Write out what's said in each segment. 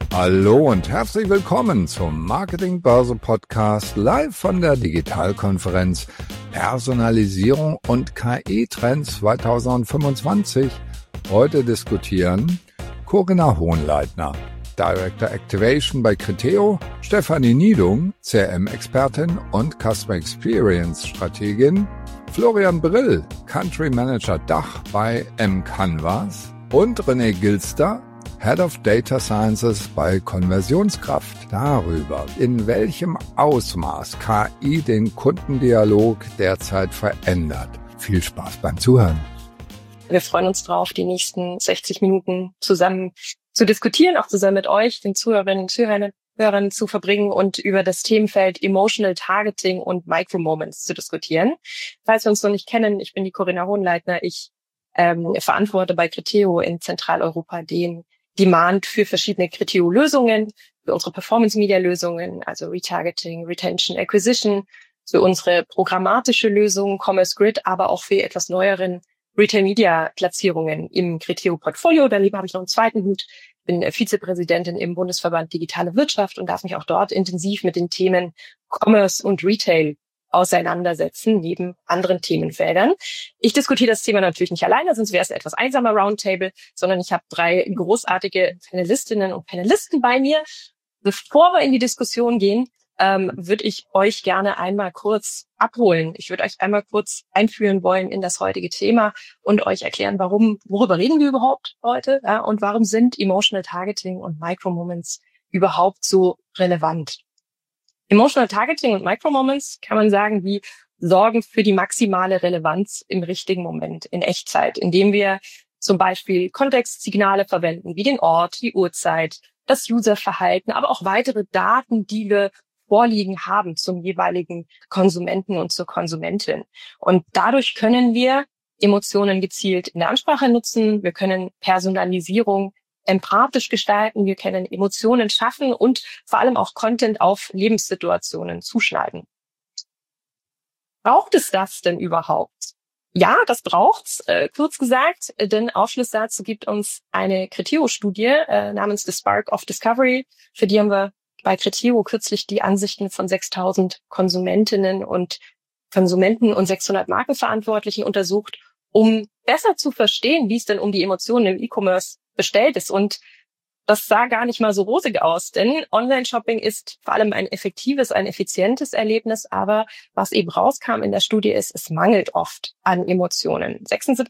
Hallo und herzlich willkommen zum Marketing Börse Podcast live von der Digitalkonferenz Personalisierung und KI-Trends 2025. Heute diskutieren Corinna Hohenleitner, Director Activation bei Criteo, Stefanie Niedung, CRM-Expertin und Customer Experience Strategin, Florian Brill, Country Manager Dach bei mCanvas und René Gilster, Head of Data Sciences bei Konversionskraft, darüber, in welchem Ausmaß KI den Kundendialog derzeit verändert. Viel Spaß beim Zuhören. Wir freuen uns drauf, die nächsten 60 Minuten zusammen zu diskutieren, auch zusammen mit euch, den Zuhörerinnen und Zuhörern zu verbringen und über das Themenfeld Emotional Targeting und Micro-Moments zu diskutieren. Falls wir uns noch nicht kennen, ich bin die Corinna Hohenleitner. Ich verantworte bei Criteo in Zentraleuropa den Demand für verschiedene Criteo-Lösungen, für unsere Performance-Media-Lösungen, also Retargeting, Retention, Acquisition, für unsere programmatische Lösung, Commerce Grid, aber auch für etwas neueren Retail-Media-Platzierungen im Criteo-Portfolio. Daneben habe ich noch einen zweiten Hut. Ich bin Vizepräsidentin im Bundesverband Digitale Wirtschaft und darf mich auch dort intensiv mit den Themen Commerce und Retail auseinandersetzen, neben anderen Themenfeldern. Ich diskutiere das Thema natürlich nicht alleine, sonst wäre es ein etwas einsamer Roundtable, sondern ich habe 3 großartige Panelistinnen und Panelisten bei mir. Bevor wir in die Diskussion gehen, würde ich euch gerne einmal kurz abholen. Ich würde euch einmal kurz einführen wollen in das heutige Thema und euch erklären, worüber reden wir überhaupt heute, ja, und warum sind Emotional Targeting und Micro-Moments überhaupt so relevant. Emotional Targeting und Micro-Moments, kann man sagen, die sorgen für die maximale Relevanz im richtigen Moment, in Echtzeit, indem wir zum Beispiel Kontextsignale verwenden, wie den Ort, die Uhrzeit, das Userverhalten, aber auch weitere Daten, die wir vorliegen haben zum jeweiligen Konsumenten und zur Konsumentin. Und dadurch können wir Emotionen gezielt in der Ansprache nutzen, wir können Personalisierung empathisch gestalten, wir können Emotionen schaffen und vor allem auch Content auf Lebenssituationen zuschneiden. Braucht es das denn überhaupt? Ja, das braucht's, kurz gesagt, denn Aufschluss dazu gibt uns eine Criteo-Studie namens The Spark of Discovery. Für die haben wir bei Criteo kürzlich die Ansichten von 6.000 Konsumentinnen und Konsumenten und 600 Markenverantwortlichen untersucht, um besser zu verstehen, wie es denn um die Emotionen im E-Commerce bestellt ist. Und das sah gar nicht mal so rosig aus, denn Online-Shopping ist vor allem ein effektives, ein effizientes Erlebnis. Aber was eben rauskam in der Studie ist, es mangelt oft an Emotionen.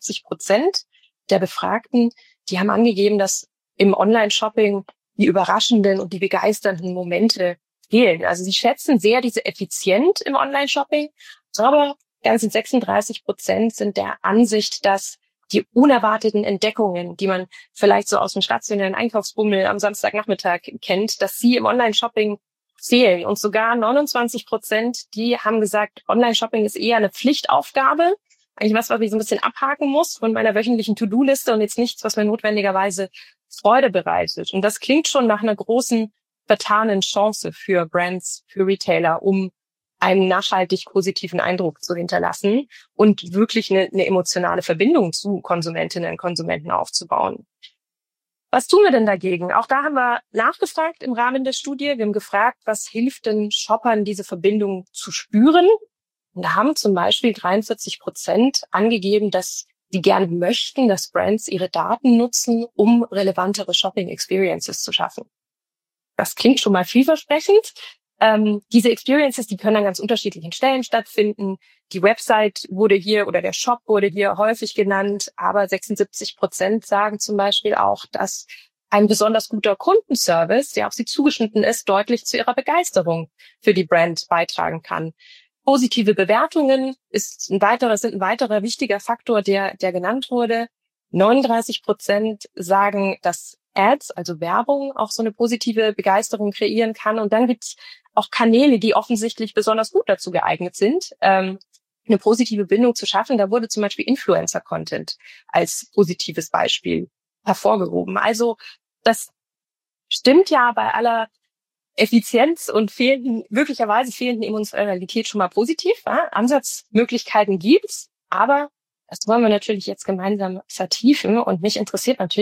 76% der Befragten, die haben angegeben, dass im Online-Shopping die überraschenden und die begeisternden Momente fehlen. Also sie schätzen sehr diese Effizienz im Online-Shopping, aber ganze 36% sind der Ansicht, dass die unerwarteten Entdeckungen, die man vielleicht so aus dem stationären Einkaufsbummel am Samstagnachmittag kennt, dass sie im Online-Shopping fehlen. Und sogar 29%, die haben gesagt, Online-Shopping ist eher eine Pflichtaufgabe. Eigentlich was ich so ein bisschen abhaken muss von meiner wöchentlichen To-Do-Liste und jetzt nichts, was mir notwendigerweise Freude bereitet. Und das klingt schon nach einer großen vertanen Chance für Brands, für Retailer, um einen nachhaltig positiven Eindruck zu hinterlassen und wirklich eine emotionale Verbindung zu Konsumentinnen und Konsumenten aufzubauen. Was tun wir denn dagegen? Auch da haben wir nachgefragt im Rahmen der Studie. Wir haben gefragt, was hilft denn Shoppern, diese Verbindung zu spüren? Und da haben zum Beispiel 43% angegeben, dass sie gerne möchten, dass Brands ihre Daten nutzen, um relevantere Shopping-Experiences zu schaffen. Das klingt schon mal vielversprechend. Diese Experiences, die können an ganz unterschiedlichen Stellen stattfinden. Die Website wurde hier oder der Shop wurde hier häufig genannt, aber 76% sagen zum Beispiel auch, dass ein besonders guter Kundenservice, der auf sie zugeschnitten ist, deutlich zu ihrer Begeisterung für die Brand beitragen kann. Positive Bewertungen sind ein weiterer wichtiger Faktor, der genannt wurde. 39% sagen, dass Ads, also Werbung, auch so eine positive Begeisterung kreieren kann. Und dann gibt es auch Kanäle, die offensichtlich besonders gut dazu geeignet sind, eine positive Bindung zu schaffen. Da wurde zum Beispiel Influencer-Content als positives Beispiel hervorgehoben. Also das stimmt ja bei aller Effizienz und möglicherweise fehlenden Emotionalität schon mal positiv. Ja? Ansatzmöglichkeiten gibt's, aber das wollen wir natürlich jetzt gemeinsam vertiefen. Und mich interessiert natürlich,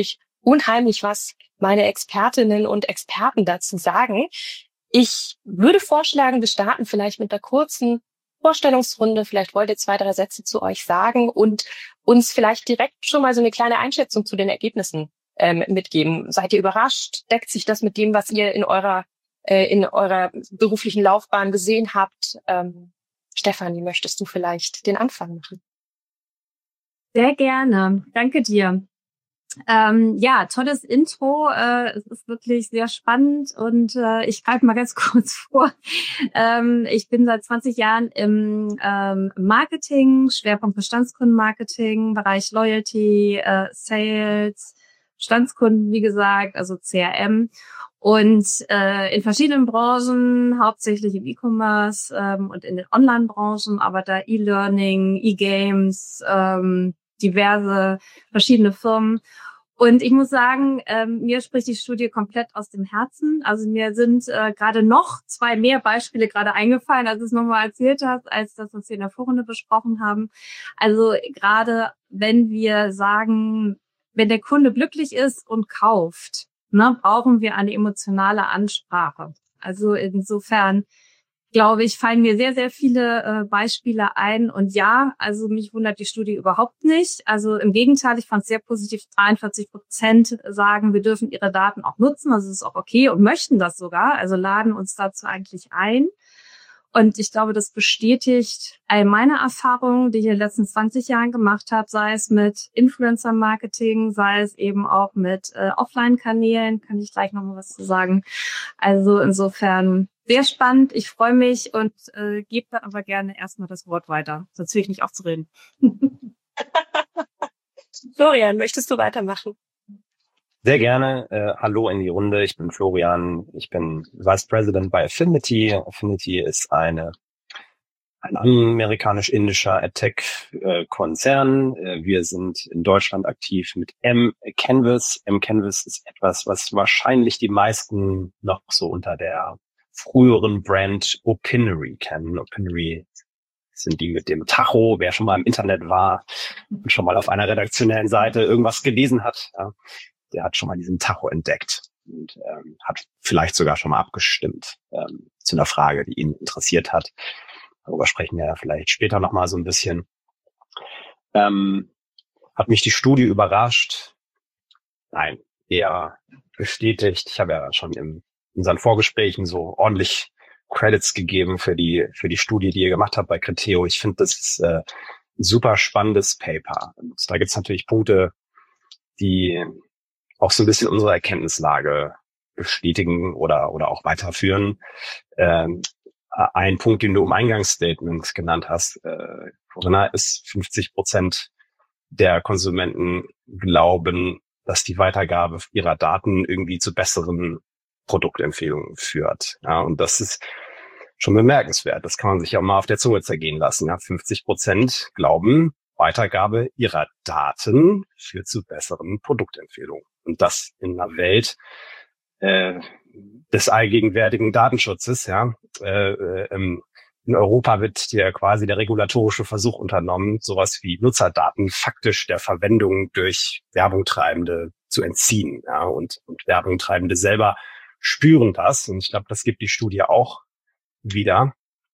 unheimlich, was meine Expertinnen und Experten dazu sagen. Ich würde vorschlagen, wir starten vielleicht mit einer kurzen Vorstellungsrunde. Vielleicht wollt ihr 2, 3 Sätze zu euch sagen und uns vielleicht direkt schon mal so eine kleine Einschätzung zu den Ergebnissen mitgeben. Seid ihr überrascht? Deckt sich das mit dem, was ihr in eurer beruflichen Laufbahn gesehen habt? Stefanie, möchtest du vielleicht den Anfang machen? Sehr gerne. Danke dir. Tolles Intro. Es ist wirklich sehr spannend und ich greife mal ganz kurz vor. Ich bin seit 20 Jahren im Marketing, Schwerpunkt Bestandskundenmarketing, Bereich Loyalty, Sales, Bestandskunden, wie gesagt, also CRM. Und in verschiedenen Branchen, hauptsächlich im E-Commerce und in den Online-Branchen, aber da E-Learning, E-Games, diverse verschiedene Firmen. Und ich muss sagen, mir spricht die Studie komplett aus dem Herzen. Also mir sind gerade noch 2 mehr Beispiele gerade eingefallen, als du es nochmal erzählt hast, als das, was wir in der Vorrunde besprochen haben. Also gerade wenn wir sagen, wenn der Kunde glücklich ist und kauft, brauchen wir eine emotionale Ansprache. Also insofern, glaube ich, fallen mir sehr, sehr viele Beispiele ein. Und ja, also mich wundert die Studie überhaupt nicht. Also im Gegenteil, ich fand es sehr positiv. 43% sagen, wir dürfen ihre Daten auch nutzen. Also es ist auch okay und möchten das sogar. Also laden uns dazu eigentlich ein. Und ich glaube, das bestätigt all meine Erfahrungen, die ich in den letzten 20 Jahren gemacht habe, sei es mit Influencer-Marketing, sei es eben auch mit Offline-Kanälen, kann ich gleich nochmal was zu sagen. Also insofern sehr spannend, ich freue mich und gebe dann aber gerne erstmal das Wort weiter, sonst will ich nicht aufzureden. Florian, möchtest du weitermachen? Sehr gerne. Hallo in die Runde. Ich bin Florian. Ich bin Vice President bei Affinity. Affinity ist ein amerikanisch-indischer AdTech-Konzern. Wir sind in Deutschland aktiv mit mCanvas. mCanvas ist etwas, was wahrscheinlich die meisten noch so unter der früheren Brand Opinory kennen. Opinory sind die mit dem Tacho. Wer schon mal im Internet war und schon mal auf einer redaktionellen Seite irgendwas gelesen hat, ja, der hat schon mal diesen Tacho entdeckt und hat vielleicht sogar schon mal abgestimmt zu einer Frage, die ihn interessiert hat. Darüber sprechen wir ja vielleicht später noch mal so ein bisschen. Hat mich die Studie überrascht? Nein, eher bestätigt. Ich habe ja schon in unseren Vorgesprächen so ordentlich Credits gegeben für die Studie, die ihr gemacht habt bei Criteo. Ich finde, das ist ein super spannendes Paper. Und da gibt es natürlich Punkte, die auch so ein bisschen unsere Erkenntnislage bestätigen oder auch weiterführen. Ein Punkt, den du im Eingangsstatement genannt hast, Corinna, ist 50% der Konsumenten glauben, dass die Weitergabe ihrer Daten irgendwie zu besseren Produktempfehlungen führt. Ja, und das ist schon bemerkenswert. Das kann man sich auch mal auf der Zunge zergehen lassen. Ja, 50% glauben, Weitergabe ihrer Daten führt zu besseren Produktempfehlungen. Und das in einer Welt des allgegenwärtigen Datenschutzes. Ja, in Europa wird ja quasi der regulatorische Versuch unternommen, sowas wie Nutzerdaten faktisch der Verwendung durch Werbungtreibende zu entziehen. Ja, und Werbungtreibende selber spüren das. Und ich glaube, das gibt die Studie auch wieder.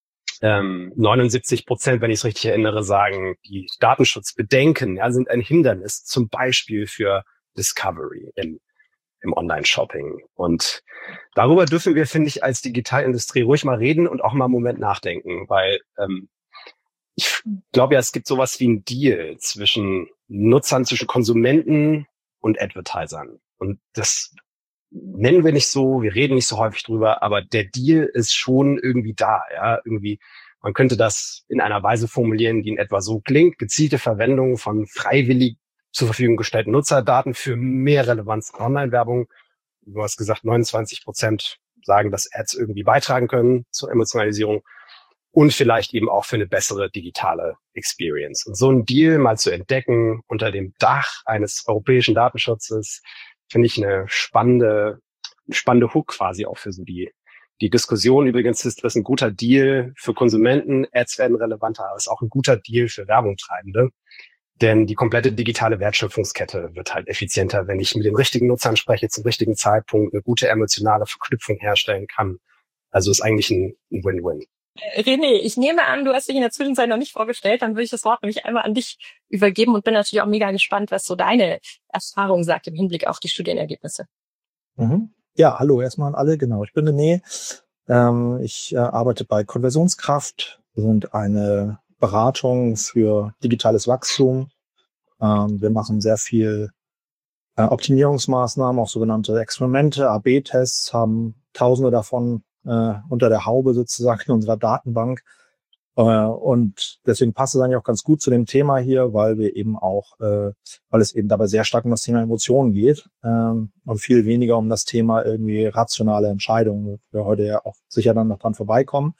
79%, wenn ich es richtig erinnere, sagen, die Datenschutzbedenken sind ein Hindernis, zum Beispiel für Discovery im Online-Shopping. Und darüber dürfen wir, finde ich, als Digitalindustrie ruhig mal reden und auch mal einen Moment nachdenken, weil ich glaube ja, es gibt sowas wie einen Deal zwischen Nutzern, zwischen Konsumenten und Advertisern. Und das nennen wir nicht so, wir reden nicht so häufig drüber, aber der Deal ist schon irgendwie da. Ja, irgendwie, man könnte das in einer Weise formulieren, die in etwa so klingt: gezielte Verwendung von freiwillig zur Verfügung gestellten Nutzerdaten für mehr Relevanz in Online-Werbung. Du hast gesagt, 29% sagen, dass Ads irgendwie beitragen können zur Emotionalisierung und vielleicht eben auch für eine bessere digitale Experience. Und so einen Deal mal zu entdecken unter dem Dach eines europäischen Datenschutzes, finde ich eine spannende Hook quasi auch für so die Diskussion. Übrigens ist das ein guter Deal für Konsumenten. Ads werden relevanter, aber es ist auch ein guter Deal für Werbungtreibende. Denn die komplette digitale Wertschöpfungskette wird halt effizienter, wenn ich mit den richtigen Nutzern spreche, zum richtigen Zeitpunkt eine gute emotionale Verknüpfung herstellen kann. Also ist eigentlich ein Win-Win. René, ich nehme an, du hast dich in der Zwischenzeit noch nicht vorgestellt, dann würde ich das Wort nämlich einmal an dich übergeben und bin natürlich auch mega gespannt, was so deine Erfahrung sagt im Hinblick auf die Studienergebnisse. Ja, hallo erstmal an alle, genau. Ich bin René. Ich arbeite bei Konversionskraft. Wir sind eine Beratung für digitales Wachstum. Wir machen sehr viel Optimierungsmaßnahmen, auch sogenannte Experimente, AB-Tests, haben Tausende davon unter der Haube sozusagen in unserer Datenbank. Und deswegen passt es eigentlich auch ganz gut zu dem Thema hier, weil wir eben auch, weil es eben dabei sehr stark um das Thema Emotionen geht und viel weniger um das Thema irgendwie rationale Entscheidungen, wo wir heute ja auch sicher dann noch dran vorbeikommen.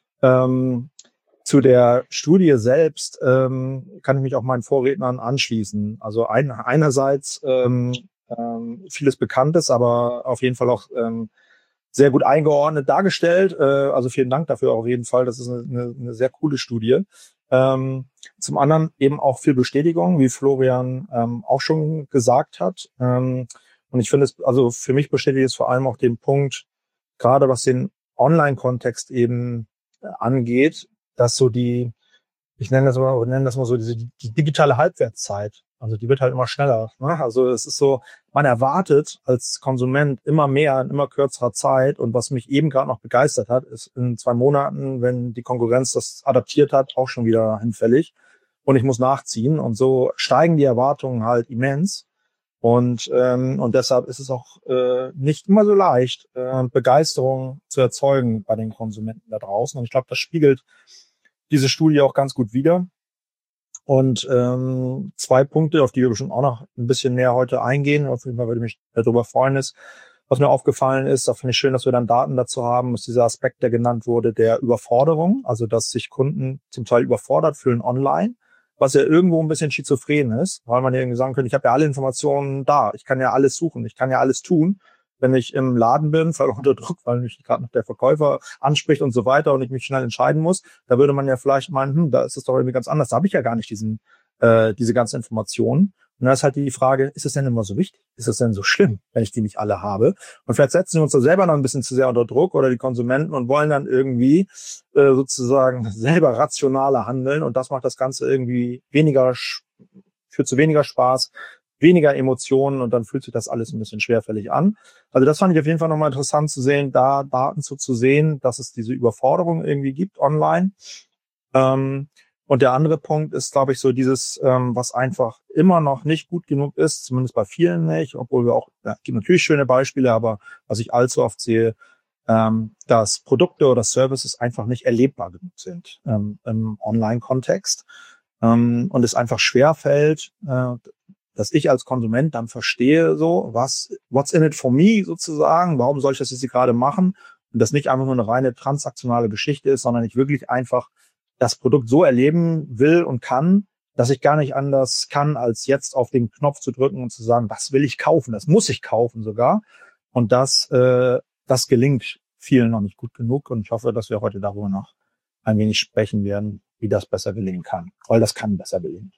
Zu der Studie selbst kann ich mich auch meinen Vorrednern anschließen. Also einerseits vieles Bekanntes, aber auf jeden Fall auch sehr gut eingeordnet dargestellt. Also vielen Dank dafür auf jeden Fall. Das ist eine sehr coole Studie. Zum anderen eben auch viel Bestätigung, wie Florian auch schon gesagt hat. Und ich finde es, also für mich bestätigt es vor allem auch den Punkt, gerade was den Online-Kontext eben angeht, dass so ich nenne das mal so die digitale Halbwertszeit. Also die wird halt immer schneller. Ne? Also es ist so, man erwartet als Konsument immer mehr in immer kürzerer Zeit. Und was mich eben gerade noch begeistert hat, ist in 2 Monaten, wenn die Konkurrenz das adaptiert hat, auch schon wieder hinfällig. Und ich muss nachziehen. Und so steigen die Erwartungen halt immens. Und deshalb ist es auch nicht immer so leicht, Begeisterung zu erzeugen bei den Konsumenten da draußen. Und ich glaube, das spiegelt diese Studie auch ganz gut wider. Und 2 Punkte, auf die wir bestimmt auch noch ein bisschen näher heute eingehen, auf jeden Fall würde ich mich darüber freuen, ist, was mir aufgefallen ist, da finde ich schön, dass wir dann Daten dazu haben, ist dieser Aspekt, der genannt wurde, der Überforderung, also dass sich Kunden zum Teil überfordert fühlen online, was ja irgendwo ein bisschen schizophren ist, weil man ja irgendwie sagen könnte, ich habe ja alle Informationen da, ich kann ja alles suchen, ich kann ja alles tun. Wenn ich im Laden bin, vielleicht auch unter Druck, weil mich gerade noch der Verkäufer anspricht und so weiter und ich mich schnell entscheiden muss, da würde man ja vielleicht meinen, da ist es doch irgendwie ganz anders. Da habe ich ja gar nicht diese ganzen Informationen. Und dann ist halt die Frage, ist es denn immer so wichtig? Ist es denn so schlimm, wenn ich die nicht alle habe? Und vielleicht setzen wir uns da selber noch ein bisschen zu sehr unter Druck oder die Konsumenten und wollen dann irgendwie sozusagen selber rationaler handeln. Und das macht das Ganze irgendwie führt zu weniger Spaß, weniger Emotionen und dann fühlt sich das alles ein bisschen schwerfällig an. Also das fand ich auf jeden Fall nochmal interessant zu sehen, da Daten zu sehen, dass es diese Überforderung irgendwie gibt online. Und der andere Punkt ist, glaube ich, so dieses, was einfach immer noch nicht gut genug ist, zumindest bei vielen nicht, obwohl wir auch, gibt natürlich schöne Beispiele, aber was ich allzu oft sehe, dass Produkte oder Services einfach nicht erlebbar genug sind im Online-Kontext und es einfach schwerfällt, dass ich als Konsument dann verstehe, so, what's in it for me sozusagen, warum soll ich das jetzt hier gerade machen? Und das nicht einfach nur eine reine transaktionale Geschichte ist, sondern ich wirklich einfach das Produkt so erleben will und kann, dass ich gar nicht anders kann, als jetzt auf den Knopf zu drücken und zu sagen, was will ich kaufen? Das muss ich kaufen sogar. Und das gelingt vielen noch nicht gut genug. Und ich hoffe, dass wir heute darüber noch ein wenig sprechen werden, wie das besser gelingen kann. Weil das kann besser gelingen.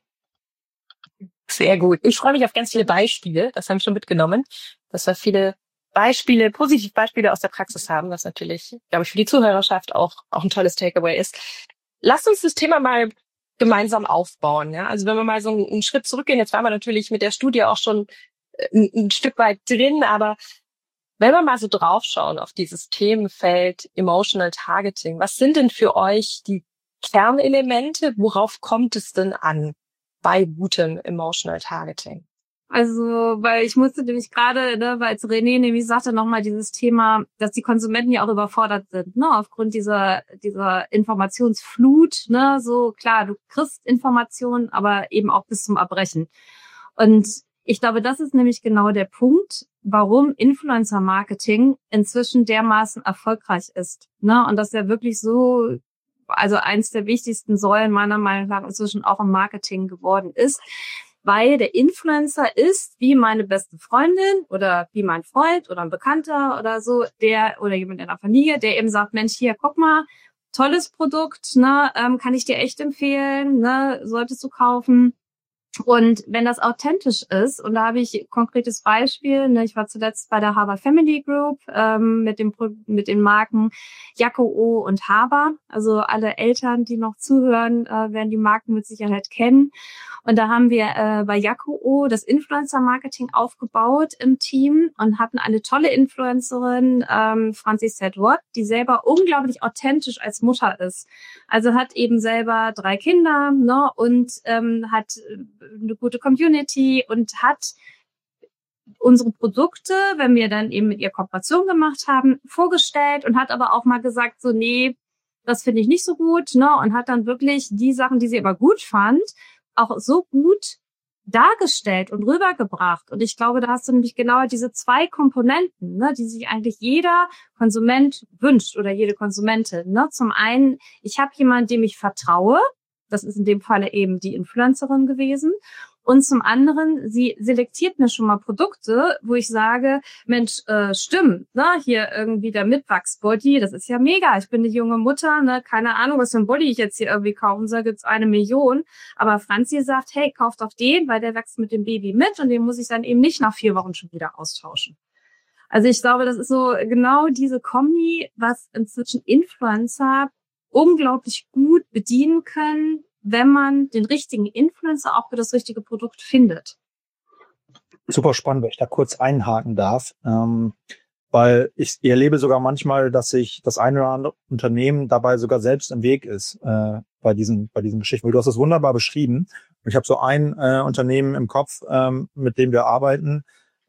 Sehr gut. Ich freue mich auf ganz viele Beispiele. Das haben wir schon mitgenommen, dass wir viele Beispiele, positive Beispiele aus der Praxis haben, was natürlich, glaube ich, für die Zuhörerschaft auch ein tolles Takeaway ist. Lasst uns das Thema mal gemeinsam aufbauen. Ja? Also wenn wir mal so einen Schritt zurückgehen, jetzt waren wir natürlich mit der Studie auch schon ein Stück weit drin, aber wenn wir mal so draufschauen auf dieses Themenfeld Emotional Targeting, was sind denn für euch die Kernelemente? Worauf kommt es denn an bei gutem Emotional Targeting? Also, weil ich musste nämlich gerade, weil als René nämlich sagte, nochmal dieses Thema, dass die Konsumenten ja auch überfordert sind, aufgrund dieser Informationsflut, so klar, du kriegst Informationen, aber eben auch bis zum Erbrechen. Und ich glaube, das ist nämlich genau der Punkt, warum Influencer-Marketing inzwischen dermaßen erfolgreich ist, und das ja wirklich so, also eins der wichtigsten Säulen meiner Meinung nach inzwischen auch im Marketing geworden ist, weil der Influencer ist wie meine beste Freundin oder wie mein Freund oder ein Bekannter oder so, oder jemand in der Familie, der eben sagt, Mensch, hier, guck mal, tolles Produkt, kann ich dir echt empfehlen, solltest du kaufen. Und wenn das authentisch ist, und da habe ich konkretes Beispiel, ne, ich war zuletzt bei der Haber Family Group mit den Marken Jacko O und Haber. Also alle Eltern, die noch zuhören, werden die Marken mit Sicherheit kennen. Und da haben wir bei Jacko O das Influencer-Marketing aufgebaut im Team und hatten eine tolle Influencerin, Franzi Sedward, die selber unglaublich authentisch als Mutter ist. Also hat eben selber 3 Kinder, ne, und hat eine gute Community und hat unsere Produkte, wenn wir dann eben mit ihr Kooperation gemacht haben, vorgestellt und hat aber auch mal gesagt, so, nee, das finde ich nicht so gut, ne, und hat dann wirklich die Sachen, die sie aber gut fand, auch so gut dargestellt und rübergebracht. Und ich glaube, da hast du nämlich genau diese 2 Komponenten, ne, die sich eigentlich jeder Konsument wünscht oder jede Konsumentin. Ne? Zum einen, ich habe jemanden, dem ich vertraue. Das ist in dem Falle eben die Influencerin gewesen. Und zum anderen, sie selektiert mir schon mal Produkte, wo ich sage, Mensch, stimmt, ne, hier irgendwie der Mitwachsbody, das ist ja mega. Ich bin eine junge Mutter, ne, keine Ahnung, was für ein Body ich jetzt hier irgendwie kaufen soll, gibt's 1 Million. Aber Franzi sagt, hey, kauf doch den, weil der wächst mit dem Baby mit und den muss ich dann eben nicht nach 4 Wochen schon wieder austauschen. Also ich glaube, das ist so genau diese Kombi, was inzwischen Influencer unglaublich gut bedienen können, wenn man den richtigen Influencer auch für das richtige Produkt findet. Super spannend, wenn ich da kurz einhaken darf, weil ich erlebe sogar manchmal, dass sich das eine oder andere Unternehmen dabei sogar selbst im Weg ist bei diesen Geschichten. Weil du hast es wunderbar beschrieben. Und ich habe so ein Unternehmen im Kopf, mit dem wir arbeiten,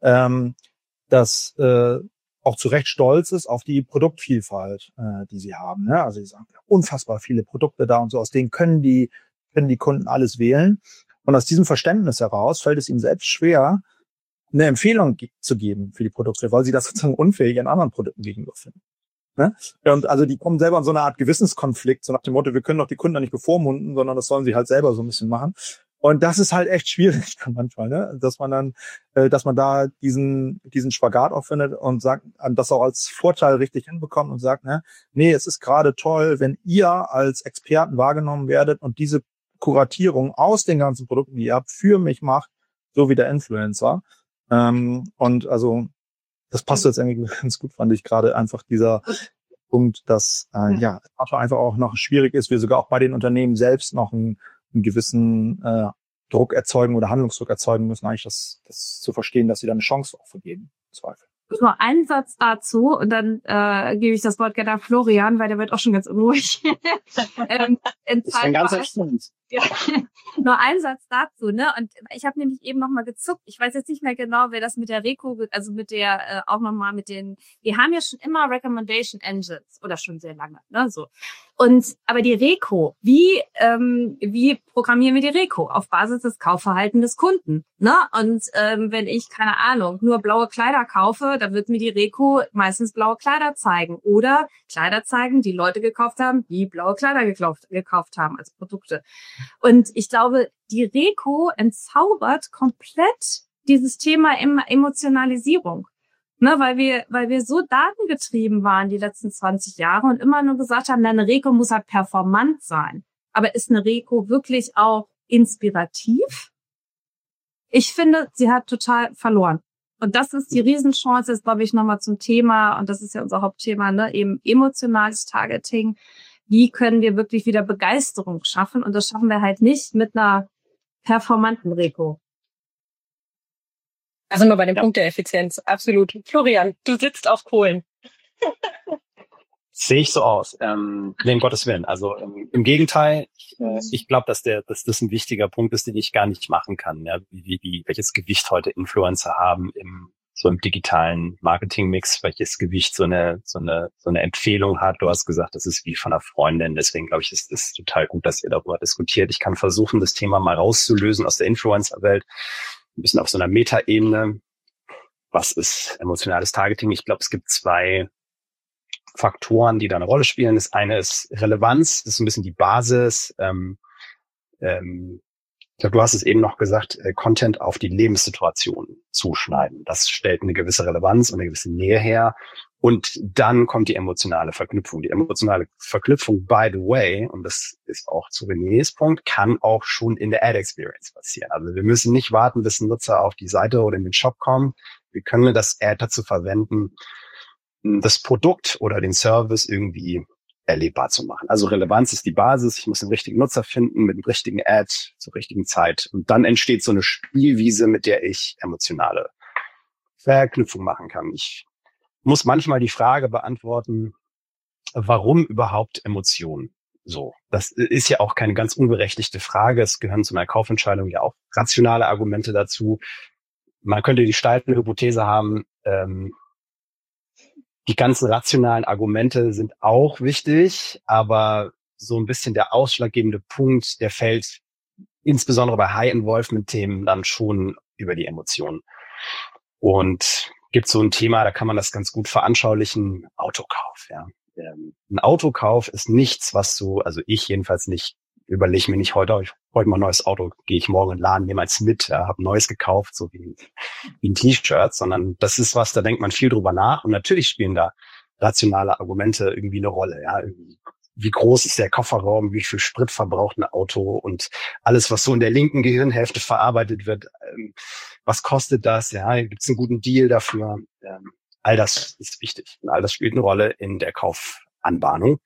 das auch zu Recht stolz ist auf die Produktvielfalt, die sie haben. Ne? Also sie sagen, unfassbar viele Produkte da und so, aus denen können die Kunden alles wählen. Und aus diesem Verständnis heraus fällt es ihnen selbst schwer, eine Empfehlung zu geben für die Produkte, weil sie das sozusagen unfähig an anderen Produkten gegenüber finden. Ne? Und also die kommen selber in so eine Art Gewissenskonflikt, so nach dem Motto, wir können doch die Kunden da nicht bevormunden, sondern das sollen sie halt selber so ein bisschen machen. Und das ist halt echt schwierig manchmal, ne? Dass man da diesen Spagat auch findet und sagt, das auch als Vorteil richtig hinbekommt und sagt, ne, nee, es ist gerade toll, wenn ihr als Experten wahrgenommen werdet und diese Kuratierung aus den ganzen Produkten, die ihr habt, für mich macht, so wie der Influencer. Und also das passt jetzt irgendwie ganz gut, fand ich gerade einfach dieser Punkt, dass einfach auch noch schwierig ist, wir sogar auch bei den Unternehmen selbst noch einen gewissen Druck erzeugen oder Handlungsdruck erzeugen müssen, eigentlich das zu verstehen, dass sie da eine Chance auch vergeben, im Zweifel. Nur einen Satz dazu und dann gebe ich das Wort gerne an Florian, weil der wird auch schon ganz unruhig. Das ist ein ganzer Stunde. Ja. Nur ein Satz dazu, ne? Und ich habe nämlich eben nochmal gezuckt. Ich weiß jetzt nicht mehr genau, wer das mit der Reco, also mit der auch nochmal mit den. Wir haben ja schon immer Recommendation Engines oder schon sehr lange, ne? So. Aber die Reco, wie programmieren wir die Reco? Auf Basis des Kaufverhaltens des Kunden, ne? Und wenn ich, keine Ahnung, nur blaue Kleider kaufe, dann wird mir die Reco meistens blaue Kleider zeigen. Oder Kleider zeigen, die Leute gekauft haben, die blaue Kleider gekauft haben als Produkte. Und ich glaube, die Reco entzaubert komplett dieses Thema Emotionalisierung. Ne, weil wir so datengetrieben waren die letzten 20 Jahre und immer nur gesagt haben, eine Reco muss halt performant sein. Aber ist eine Reco wirklich auch inspirativ? Ich finde, sie hat total verloren. Und das ist die Riesenchance, jetzt glaube ich nochmal zum Thema, und das ist ja unser Hauptthema, ne, eben emotionales Targeting. Wie können wir wirklich wieder Begeisterung schaffen? Und das schaffen wir halt nicht mit einer performanten Reco. Also nur bei dem Punkt der Effizienz, absolut. Florian, du sitzt auf Kohlen. Sehe ich so aus. Nee, um Gottes Willen. Also im Gegenteil, ich glaube, dass das ein wichtiger Punkt ist, den ich gar nicht machen kann. Ja, welches Gewicht heute Influencer haben im digitalen Marketing-Mix, welches Gewicht so eine Empfehlung hat. Du hast gesagt, das ist wie von einer Freundin. Deswegen glaube ich, ist es total gut, dass ihr darüber diskutiert. Ich kann versuchen, das Thema mal rauszulösen aus der Influencer-Welt. Ein bisschen auf so einer Meta-Ebene. Was ist emotionales Targeting? Ich glaube, es gibt 2 Faktoren, die da eine Rolle spielen. Das eine ist Relevanz. Das ist ein bisschen die Basis. Ich glaube, du hast es eben noch gesagt, Content auf die Lebenssituation zuschneiden. Das stellt eine gewisse Relevanz und eine gewisse Nähe her. Und dann kommt die emotionale Verknüpfung. Die emotionale Verknüpfung, by the way, und das ist auch zu Renés Punkt, kann auch schon in der Ad-Experience passieren. Also wir müssen nicht warten, bis ein Nutzer auf die Seite oder in den Shop kommt. Wir können das Ad dazu verwenden, das Produkt oder den Service irgendwie erlebbar zu machen. Also Relevanz ist die Basis. Ich muss den richtigen Nutzer finden mit dem richtigen Ad zur richtigen Zeit. Und dann entsteht so eine Spielwiese, mit der ich emotionale Verknüpfung machen kann. Ich muss manchmal die Frage beantworten, warum überhaupt Emotionen? So, das ist ja auch keine ganz unberechtigte Frage. Es gehören zu einer Kaufentscheidung ja auch rationale Argumente dazu. Man könnte die steile Hypothese haben, die ganzen rationalen Argumente sind auch wichtig, aber so ein bisschen der ausschlaggebende Punkt, der fällt insbesondere bei High-Involvement-Themen dann schon über die Emotionen. Und gibt so ein Thema, da kann man das ganz gut veranschaulichen, Autokauf. Ja. Ein Autokauf ist nichts, was du, also ich jedenfalls nicht, überlege mir nicht heute mal ein neues Auto, gehe ich morgen in den Laden, nehme eins mit, habe ein neues gekauft, so wie ein T-Shirt, sondern das ist was, da denkt man viel drüber nach und natürlich spielen da rationale Argumente irgendwie eine Rolle. Ja, wie groß ist der Kofferraum, wie viel Sprit verbraucht ein Auto und alles, was so in der linken Gehirnhälfte verarbeitet wird, was kostet das? Ja, gibt es einen guten Deal dafür? All das ist wichtig und all das spielt eine Rolle in der Kaufanbahnung.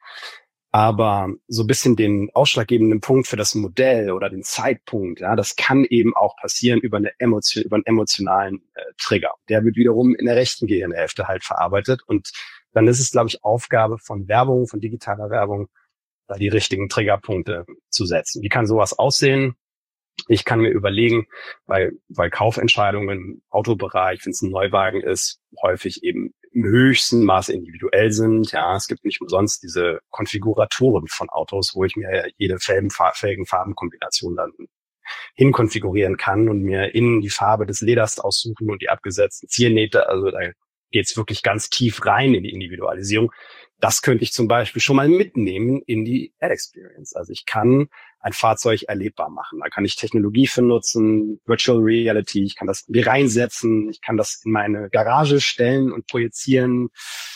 Aber so ein bisschen den ausschlaggebenden Punkt für das Modell oder den Zeitpunkt, ja, das kann eben auch passieren über einen emotionalen Trigger. Der wird wiederum in der rechten Gehirnhälfte halt verarbeitet und dann ist es, glaube ich, Aufgabe von Werbung, von digitaler Werbung, da die richtigen Triggerpunkte zu setzen. Wie kann sowas aussehen? Ich kann mir überlegen, weil Kaufentscheidungen im Autobereich, wenn es ein Neuwagen ist, häufig eben im höchsten Maße individuell sind. Ja, es gibt nicht umsonst diese Konfiguratoren von Autos, wo ich mir jede Felgen-Farbenkombination dann hinkonfigurieren kann und mir innen die Farbe des Leders aussuchen und die abgesetzten Ziernähte. Also da geht's wirklich ganz tief rein in die Individualisierung. Das könnte ich zum Beispiel schon mal mitnehmen in die Ad-Experience. Also ich kann ein Fahrzeug erlebbar machen. Da kann ich Technologie für nutzen, Virtual Reality, ich kann das mir reinsetzen, ich kann das in meine Garage stellen und projizieren.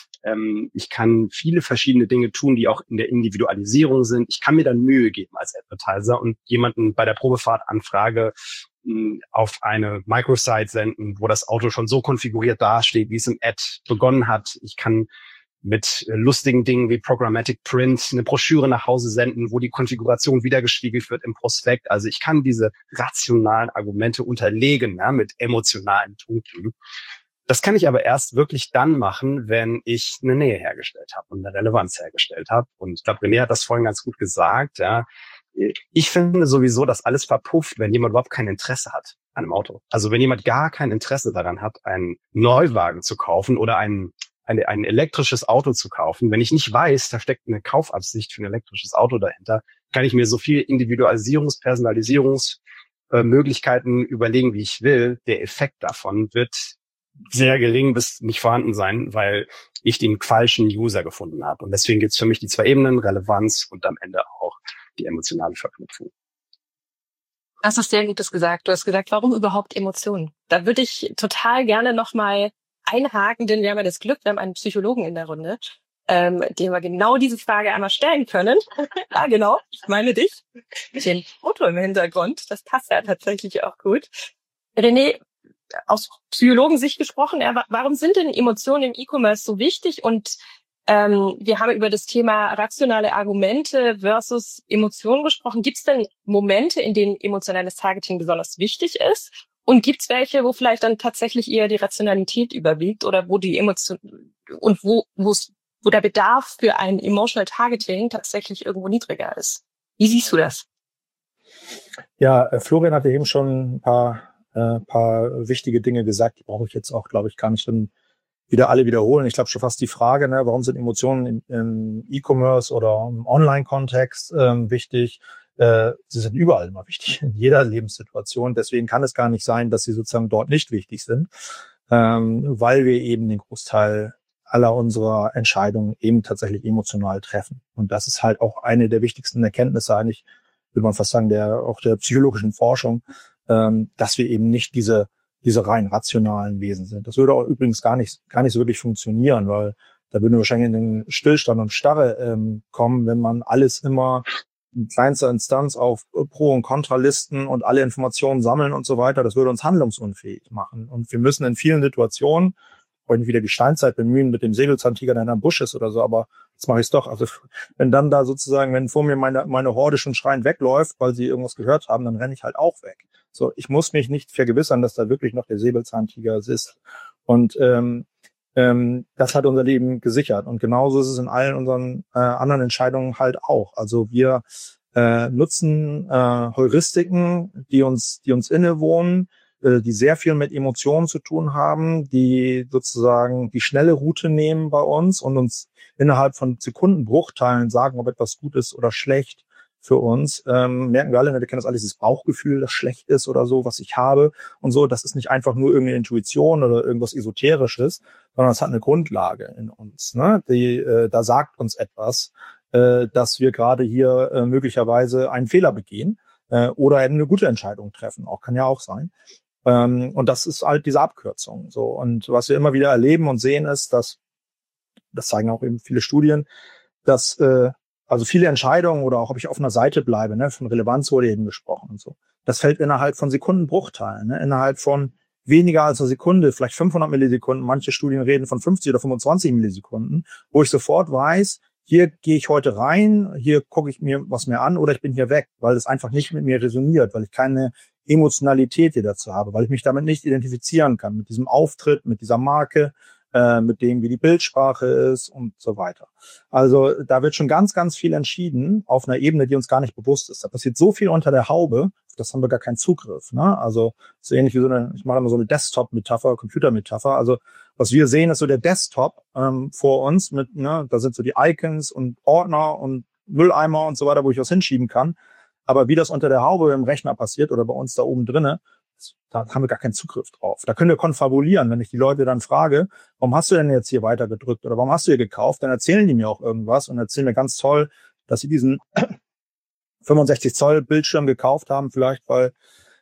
Ich kann viele verschiedene Dinge tun, die auch in der Individualisierung sind. Ich kann mir dann Mühe geben als Advertiser und jemanden bei der Probefahrt anfrage, auf eine Microsite senden, wo das Auto schon so konfiguriert dasteht, wie es im Ad begonnen hat. Ich kann mit lustigen Dingen wie Programmatic Print eine Broschüre nach Hause senden, wo die Konfiguration wiedergespiegelt wird im Prospekt. Also ich kann diese rationalen Argumente unterlegen, ja, mit emotionalen Punkten. Das kann ich aber erst wirklich dann machen, wenn ich eine Nähe hergestellt habe und eine Relevanz hergestellt habe. Und ich glaube, René hat das vorhin ganz gut gesagt. Ja. Ich finde sowieso, dass alles verpufft, wenn jemand überhaupt kein Interesse hat an einem Auto. Also wenn jemand gar kein Interesse daran hat, einen Neuwagen zu kaufen oder ein elektrisches Auto zu kaufen, wenn ich nicht weiß, da steckt eine Kaufabsicht für ein elektrisches Auto dahinter, kann ich mir so viel Personalisierungsmöglichkeiten überlegen, wie ich will. Der Effekt davon wird sehr gering bis nicht vorhanden sein, weil ich den falschen User gefunden habe. Und deswegen gibt es für mich die zwei Ebenen, Relevanz und am Ende auch die emotionale Verknüpfung. Das ist sehr Gutes gesagt. Du hast gesagt, warum überhaupt Emotionen? Da würde ich total gerne nochmal einhaken, denn wir haben ja das Glück, wir haben einen Psychologen in der Runde, dem wir genau diese Frage einmal stellen können. Ja, genau, ich meine dich. Mit dem Foto im Hintergrund, das passt ja tatsächlich auch gut. René, aus Psychologensicht gesprochen, warum sind denn Emotionen im E-Commerce so wichtig? Und wir haben über das Thema rationale Argumente versus Emotionen gesprochen. Gibt es denn Momente, in denen emotionales Targeting besonders wichtig ist? Und gibt es welche, wo vielleicht dann tatsächlich eher die Rationalität überwiegt oder wo die Emotion und wo der Bedarf für ein Emotional Targeting tatsächlich irgendwo niedriger ist? Wie siehst du das? Ja, Florian hatte eben schon ein paar wichtige Dinge gesagt, die brauche ich jetzt auch, glaube ich, gar nicht dann wieder alle wiederholen. Ich glaube schon fast die Frage, ne, warum sind Emotionen im E-Commerce oder im Online-Kontext wichtig? Sie sind überall immer wichtig, in jeder Lebenssituation. Deswegen kann es gar nicht sein, dass sie sozusagen dort nicht wichtig sind, weil wir eben den Großteil aller unserer Entscheidungen eben tatsächlich emotional treffen. Und das ist halt auch eine der wichtigsten Erkenntnisse eigentlich, würde man fast sagen, der psychologischen Forschung, dass wir eben nicht diese diese rein rationalen Wesen sind. Das würde auch übrigens gar nicht so wirklich funktionieren, weil da würden wir wahrscheinlich in den Stillstand und Starre kommen, wenn man alles immer in kleinster Instanz auf Pro- und Kontralisten und alle Informationen sammeln und so weiter. Das würde uns handlungsunfähig machen. Und wir müssen in vielen Situationen, wollen wieder die Steinzeit bemühen mit dem Säbelzahntiger, der in einem Busch ist oder so, aber jetzt mache ich es doch. Also wenn dann da sozusagen, wenn vor mir meine Horde schon schreiend wegläuft, weil sie irgendwas gehört haben, dann renne ich halt auch weg. So, ich muss mich nicht vergewissern, dass da wirklich noch der Säbelzahntiger ist. Und das hat unser Leben gesichert. Und genauso ist es in allen unseren anderen Entscheidungen halt auch. Also wir nutzen Heuristiken, die uns innewohnen, die sehr viel mit Emotionen zu tun haben, die sozusagen die schnelle Route nehmen bei uns und uns innerhalb von Sekundenbruchteilen sagen, ob etwas gut ist oder schlecht für uns. Merken wir alle, wir kennen das alles, dieses Bauchgefühl, das schlecht ist oder so, was ich habe und so. Das ist nicht einfach nur irgendeine Intuition oder irgendwas Esoterisches, sondern es hat eine Grundlage in uns. Ne? Da sagt uns etwas, dass wir gerade hier möglicherweise einen Fehler begehen oder eine gute Entscheidung treffen. Kann ja auch sein. Und das ist halt diese Abkürzung. So. Und was wir immer wieder erleben und sehen ist, das zeigen auch eben viele Studien, dass also viele Entscheidungen oder auch, ob ich auf einer Seite bleibe, ne, von Relevanz wurde eben gesprochen und so. Das fällt innerhalb von Sekundenbruchteilen, ne, innerhalb von weniger als einer Sekunde, vielleicht 500 Millisekunden. Manche Studien reden von 50 oder 25 Millisekunden, wo ich sofort weiß, hier gehe ich heute rein, hier gucke ich mir was mehr an oder ich bin hier weg, weil es einfach nicht mit mir resoniert, weil ich keine Emotionalität hier dazu habe, weil ich mich damit nicht identifizieren kann, mit diesem Auftritt, mit dieser Marke, mit dem, wie die Bildsprache ist und so weiter. Also da wird schon ganz, ganz viel entschieden auf einer Ebene, die uns gar nicht bewusst ist. Da passiert so viel unter der Haube, das haben wir gar keinen Zugriff. Ne? Also so ähnlich wie ich mache immer so eine Desktop-Metapher, Computer-Metapher. Also was wir sehen, ist so der Desktop vor uns mit, ne, da sind so die Icons und Ordner und Mülleimer und so weiter, wo ich was hinschieben kann. Aber wie das unter der Haube im Rechner passiert oder bei uns da oben drinne, da haben wir gar keinen Zugriff drauf. Da können wir konfabulieren. Wenn ich die Leute dann frage, warum hast du denn jetzt hier weiter gedrückt oder warum hast du hier gekauft, dann erzählen die mir auch irgendwas und erzählen mir ganz toll, dass sie diesen 65 Zoll Bildschirm gekauft haben, vielleicht weil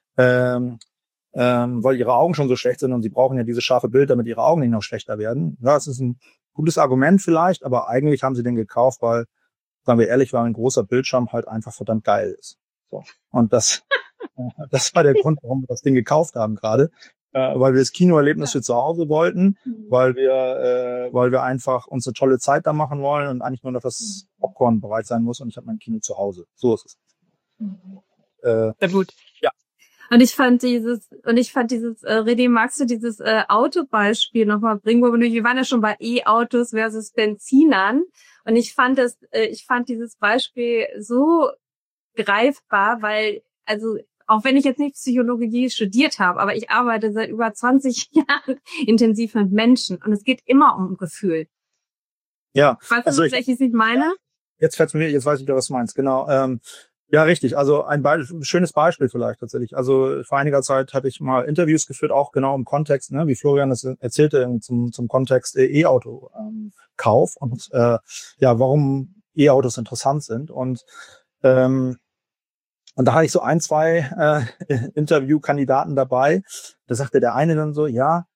ihre Augen schon so schlecht sind und sie brauchen ja diese scharfe Bild, damit ihre Augen nicht noch schlechter werden. Ja, das ist ein gutes Argument vielleicht, aber eigentlich haben sie den gekauft, weil, sagen wir ehrlich, weil ein großer Bildschirm halt einfach verdammt geil ist. So. Und das war der Grund, warum wir das Ding gekauft haben gerade, weil wir das Kinoerlebnis für zu Hause wollten, weil wir einfach uns eine tolle Zeit da machen wollen und eigentlich nur noch das Popcorn bereit sein muss und ich habe mein Kino zu Hause. So ist es. Sehr gut. Ja. Und ich fand dieses, René, magst du dieses Autobeispiel nochmal bringen, wir waren ja schon bei E-Autos versus Benzinern und ich fand dieses Beispiel so greifbar, weil, also auch wenn ich jetzt nicht Psychologie studiert habe, aber ich arbeite seit über 20 Jahren intensiv mit Menschen und es geht immer um Gefühl. Ja. Weißt du, welches ich meine? Jetzt weiß ich wieder, was du meinst. Genau. Ja, richtig. Also ein schönes Beispiel vielleicht tatsächlich. Also vor einiger Zeit hatte ich mal Interviews geführt, auch genau im Kontext, ne, wie Florian das erzählte, zum Kontext E-Auto-Kauf und warum E-Autos interessant sind. Und da hatte ich so 1, 2 Interviewkandidaten dabei. Da sagte der eine dann so,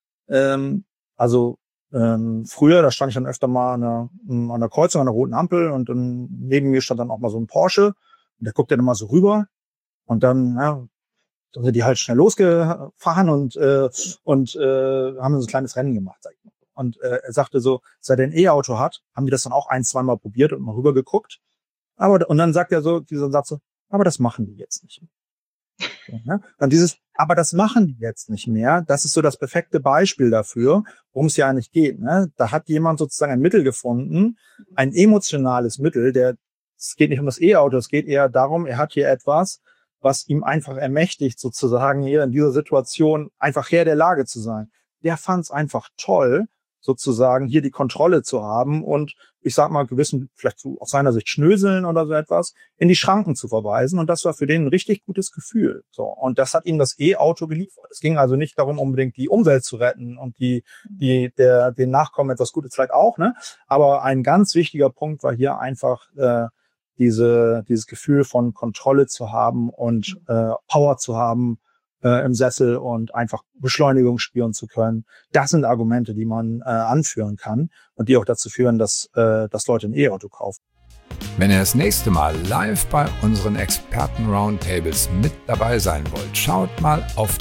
früher, da stand ich dann öfter mal an der Kreuzung, an der roten Ampel und dann neben mir stand dann auch mal so ein Porsche und der guckte dann mal so rüber und dann sind die halt schnell losgefahren und haben so ein kleines Rennen gemacht, sag ich mal. Und er sagte so, seit er ein E-Auto hat, haben die das dann auch 1, 2 Mal probiert und mal rüber geguckt. Und dann sagt er so, dieser Satz so, aber das machen die jetzt nicht mehr. So, ne? Dann aber das machen die jetzt nicht mehr. Das ist so das perfekte Beispiel dafür, worum es ja eigentlich geht. Ne? Da hat jemand sozusagen ein Mittel gefunden, ein emotionales Mittel, es geht nicht um das E-Auto, es geht eher darum, er hat hier etwas, was ihm einfach ermächtigt, sozusagen hier in dieser Situation einfach Herr der Lage zu sein. Der fand es einfach toll, sozusagen hier die Kontrolle zu haben und ich sag mal gewissen, vielleicht so aus seiner Sicht Schnöseln oder so etwas, in die Schranken zu verweisen und das war für den ein richtig gutes Gefühl. So. Und das hat ihm das E-Auto geliefert. Es ging also nicht darum, unbedingt die Umwelt zu retten und den Nachkommen etwas Gutes vielleicht auch, ne? Aber ein ganz wichtiger Punkt war hier einfach dieses Gefühl von Kontrolle zu haben und Power zu haben, im Sessel und einfach Beschleunigung spüren zu können. Das sind Argumente, die man anführen kann und die auch dazu führen, dass Leute ein E-Auto kaufen. Wenn ihr das nächste Mal live bei unseren Experten-Roundtables mit dabei sein wollt, schaut mal auf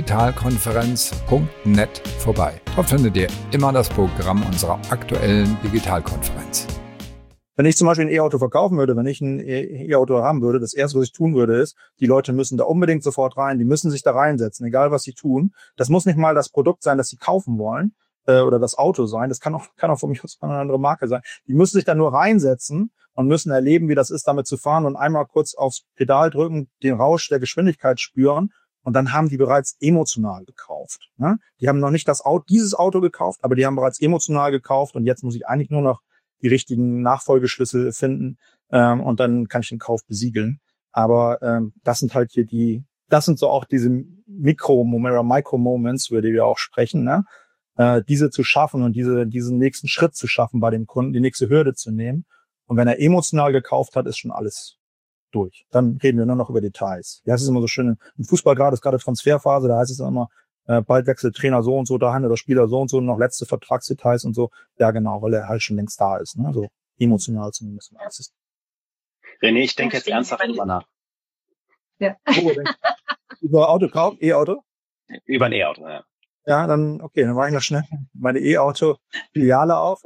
digitalkonferenz.net vorbei. Dort findet ihr immer das Programm unserer aktuellen Digitalkonferenz. Wenn ich zum Beispiel ein E-Auto verkaufen würde, wenn ich ein E-Auto haben würde, das Erste, was ich tun würde, ist, die Leute müssen da unbedingt sofort rein, die müssen sich da reinsetzen, egal was sie tun. Das muss nicht mal das Produkt sein, das sie kaufen wollen, oder das Auto sein. Das kann auch von mir aus eine andere Marke sein. Die müssen sich da nur reinsetzen und müssen erleben, wie das ist, damit zu fahren und einmal kurz aufs Pedal drücken, den Rausch der Geschwindigkeit spüren und dann haben die bereits emotional gekauft. Ne? Die haben noch nicht dieses Auto gekauft, aber die haben bereits emotional gekauft und jetzt muss ich eigentlich nur noch die richtigen Nachfolgeschlüssel finden und dann kann ich den Kauf besiegeln. Aber das sind halt hier das sind so auch diese Micro-Moments, über die wir auch sprechen, ne? Diese zu schaffen und diesen nächsten Schritt zu schaffen bei dem Kunden, die nächste Hürde zu nehmen. Und wenn er emotional gekauft hat, ist schon alles durch. Dann reden wir nur noch über Details. Ja, es ist immer so schön, im Fußball gerade ist gerade Transferphase, da heißt es immer, bald wechselt Trainer so und so dahin oder Spieler so und so, noch letzte Vertragsdetails und so. Ja, genau, weil er halt schon längst da ist, ne? So emotional zumindest. René, ich denke jetzt ernsthaft drüber nach. Ja. Über Autokauf, E-Auto? Über ein E-Auto, ja. Ja, dann mache ich noch schnell meine E-Auto-Filiale auf.